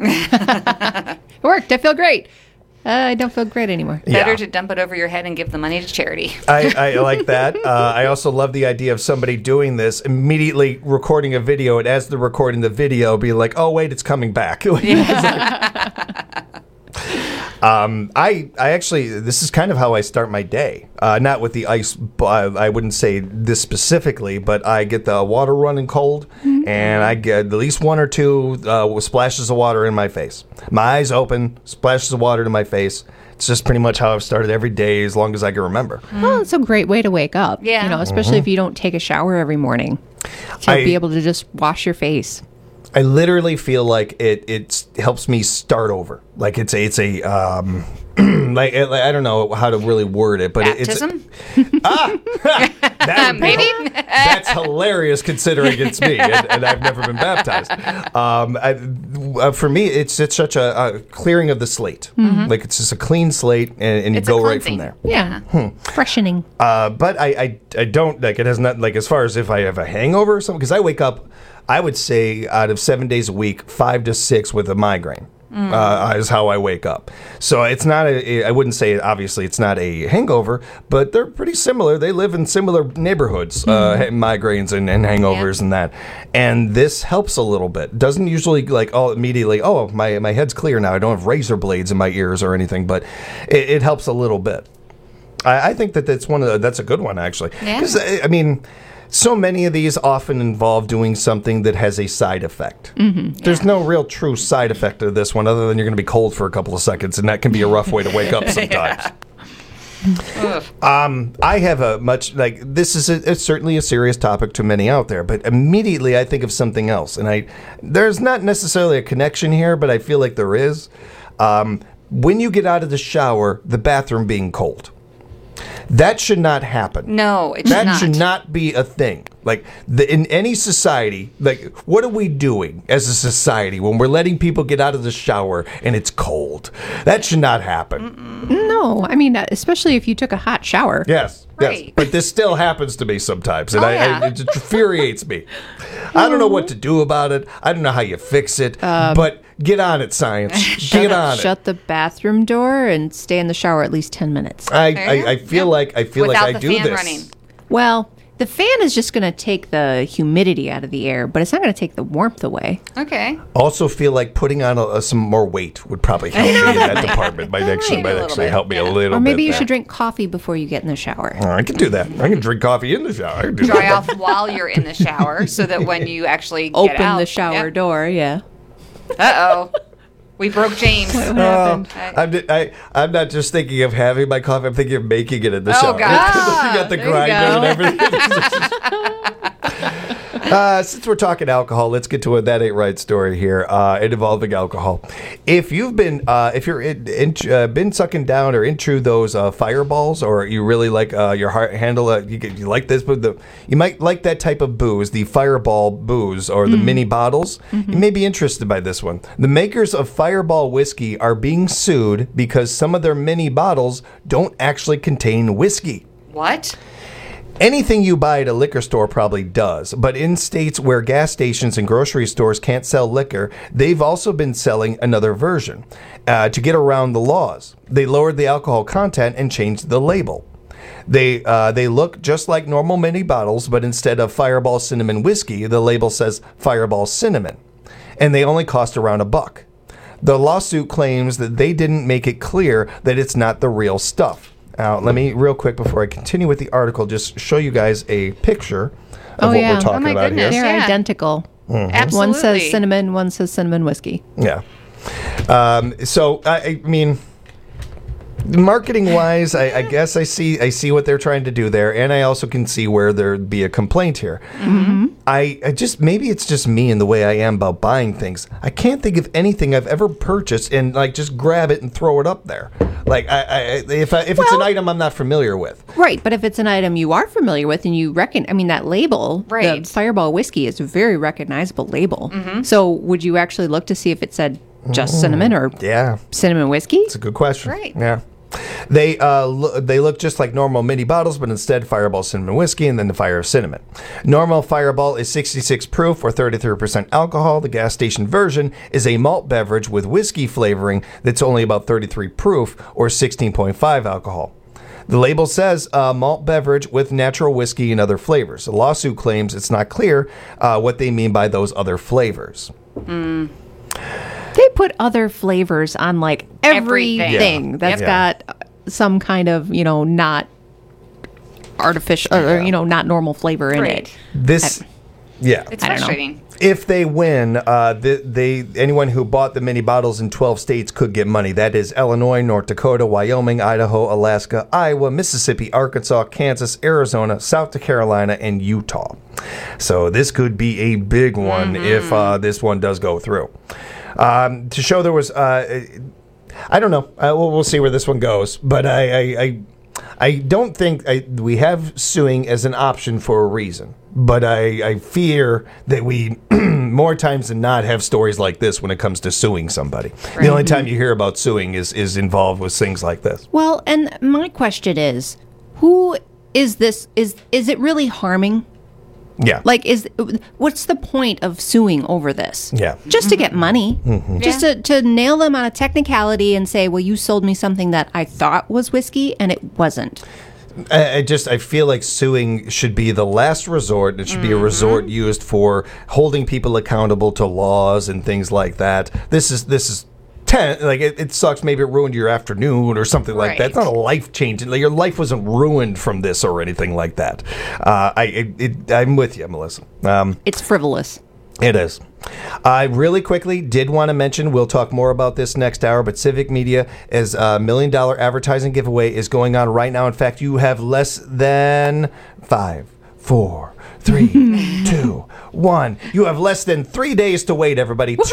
S1: It worked. I feel great. Uh, I don't feel great anymore.
S3: Better
S2: Yeah.
S3: to dump it over your head and give the money to charity.
S2: I, I like that. Uh, I also love the idea of somebody doing this, immediately recording a video, and as they're recording the video, be like, oh, wait, it's coming back. Um, I I actually, this is kind of how I start my day. Uh, not with the ice, uh, I wouldn't say this specifically, but I get the water running cold, mm-hmm. and I get at least one or two uh, splashes of water in my face. My eyes open, splashes of water to my face. It's just pretty much how I've started every day as long as I can remember.
S1: Well, it's a great way to wake up.
S3: Yeah.
S1: You know, especially
S2: Mm-hmm.
S1: if you don't take a shower every morning. To
S2: I-
S1: be able to just wash your face.
S2: I literally feel like it it helps me start over. Like it's a it's a um like it- I don't know how to really word it, but it-
S3: Baptism?
S2: it's ah that,
S3: Maybe?
S2: that's hilarious considering it's me and, and I've never been baptized. Um, I, uh, for me, it's it's such a, a clearing of the slate.
S1: Mhm.
S2: Like it's just a clean slate, and, and you
S1: It's a
S2: go right from
S1: cleansing.
S2: there.
S1: Yeah.
S2: Hmm.
S1: Freshening.
S2: Uh, but I, I, I don't like it has not like as far as if I have a hangover or something because I wake up, I would say out of seven days a week, five to six with a migraine.
S12: Mm.
S2: Uh, is how I wake up. So it's not a, I wouldn't say, obviously, it's not a hangover, but they're pretty similar. They live in similar neighborhoods, uh, migraines and, and hangovers and that. And this helps a little bit. Doesn't usually like, oh, immediately, oh, my, my head's clear now. I don't have razor blades in my ears or anything, but it, it helps a little bit. I, I think that that's one of the, that's a good one, actually.
S3: Yeah.
S2: 'Cause, I, I mean, so many of these often involve doing something that has a side effect.
S1: Mm-hmm.
S2: There's no real true side effect of this one other than you're going to be cold for a couple of seconds, and that can be a rough way to wake up sometimes. Um, I have a much, like, this is a, it's certainly a serious topic to many out there, but immediately I think of something else. And I, there's not necessarily a connection here, but I feel like there is. Um, when you get out of the shower, the bathroom being cold. That should not happen.
S3: No, it should
S2: that
S3: not.
S2: should not be a thing. Like the, in any society, like what are we doing as a society when we're letting people get out of the shower and it's cold? That should not happen.
S1: No, I mean, especially if you took a hot shower.
S2: Yes, yes.
S1: Right.
S2: But this still happens to me sometimes, and
S1: Oh,
S2: I,
S1: yeah.
S2: I, it infuriates me. I don't know what to do about it. I don't know how you fix it.
S1: Um,
S2: but get on it, science. Get on it.
S1: Shut the bathroom door and stay in the shower at least ten minutes.
S2: I, I, I feel like I feel
S1: Without
S2: like I
S1: the
S2: do
S1: fan
S2: this.
S1: running. Well, the fan is just going to take the humidity out of the air, but it's not going to take the warmth away.
S3: Okay.
S2: Also, feel like putting on a, a, some more weight would probably help me in that department. Might actually, might actually help me a little
S1: Or maybe
S2: bit.
S1: you
S2: there.
S1: should drink coffee before you get in the shower.
S2: Oh, I can do that. I can drink coffee in the shower. I can do
S3: Dry
S2: that.
S3: off while you're in the shower so that when you actually get
S1: Open
S3: out,
S1: the shower door, yeah.
S3: Uh oh. We broke James.
S2: Oh, I'm, di- I, I'm not just thinking of having my coffee. I'm thinking of making it in the
S3: Oh,
S2: shower.
S3: God.
S2: You got the
S3: There you
S2: grinder and
S3: go.
S2: everything. Uh, since we're talking alcohol, let's get to a That Ain't Right story here uh, involving alcohol. If you've been, uh, if you're in, in, uh, been sucking down or into those uh, fireballs, or you really like uh, your heart handle, uh, you, you like this, but the, you might like that type of booze, the Fireball booze or the
S12: Mm.
S2: mini bottles. You may be interested by this one. The makers of Fireball whiskey are being sued because some of their mini bottles don't actually contain whiskey.
S3: What?
S2: Anything you buy at a liquor store probably does, but in states where gas stations and grocery stores can't sell liquor, they've also been selling another version uh, to get around the laws. They lowered the alcohol content and changed the label. They uh, they look just like normal mini bottles, but instead of Fireball Cinnamon Whiskey, the label says Fireball Cinnamon, and they only cost around a buck. The lawsuit claims that they didn't make it clear that it's not the real stuff. Now, let me, real quick, before I continue with the article, just show you guys a picture of
S1: Oh,
S2: what
S1: yeah.
S2: we're talking
S1: Oh, my
S2: about
S1: goodness.
S2: here.
S1: They're identical.
S2: Mhm.
S1: One says
S3: Absolutely.
S1: cinnamon, one says cinnamon whiskey.
S2: Yeah. Um, so, I, I mean, marketing wise, I, I guess I see I see what they're trying to do there, and I also can see where there'd be a complaint here.
S1: Mm-hmm.
S2: I, I just maybe it's just me and the way I am about buying things. I can't think of anything I've ever purchased and like just grab it and throw it up there. Like I, I if I, if it's an item I'm not familiar with.
S1: Right, but if it's an item you are familiar with and you reckon, I mean, that label,
S3: Right.
S1: the Fireball whiskey is a very recognizable label.
S3: Mhm.
S1: So would you actually look to see if it said just
S2: Mm.
S1: cinnamon or
S2: yeah.
S1: cinnamon whiskey?
S2: It's a good question.
S1: Right.
S2: Yeah. They uh, lo- they look just like normal mini bottles, but instead Fireball Cinnamon Whiskey and then the Fire of Cinnamon. Normal Fireball is sixty-six proof or thirty-three percent alcohol. The gas station version is a malt beverage with whiskey flavoring that's only about thirty-three proof or sixteen point five alcohol. The label says uh, malt beverage with natural whiskey and other flavors. The lawsuit claims it's not clear uh, what they mean by those other flavors.
S3: Mm.
S1: They put other flavors on like everything,
S3: Everything.
S2: Yeah.
S1: that's
S2: Yeah.
S1: got some kind of, you know, not artificial or, you know, not normal flavor in
S3: Right.
S1: it.
S2: This, yeah.
S3: It's
S1: I don't know.
S3: frustrating.
S2: If they win, uh, they, they anyone who bought the mini bottles in twelve states could get money. That is Illinois, North Dakota, Wyoming, Idaho, Alaska, Iowa, Mississippi, Arkansas, Kansas, Arizona, South Carolina, and Utah. So this could be a big one if uh, this one does go through. Um, to show there was, uh, I don't know. Uh, we'll, we'll see where this one goes. But I, I, I, I don't think I, we have suing as an option for a reason. But I, I fear that we, more times than not, have stories like this when it comes to suing somebody. The only time you hear about suing is, is involved with things like this.
S1: Well, and my question is, who is this? Is is it really harming?
S2: Yeah.
S1: Like, is what's the point of suing over this?
S2: Yeah.
S1: Just to get money.
S2: Mhm.
S1: Just to, to nail them on a technicality and say, well, you sold me something that I thought was whiskey and it wasn't.
S2: I, I just I feel like suing should be the last resort. It should be a resort used for holding people accountable to laws and things like that. This is this is ten like it, it sucks. Maybe it ruined your afternoon or something like that. It's not a life changing. Like your life wasn't ruined from this or anything like that. Uh, I it, it, I'm with you, Melissa. Um,
S1: It's frivolous.
S2: It is. I really quickly did want to mention, we'll talk more about this next hour, but Civic Media is a million dollar advertising giveaway is going on right now. In fact, you have less than five, four, three, two, one. You have less than three days to wait, everybody.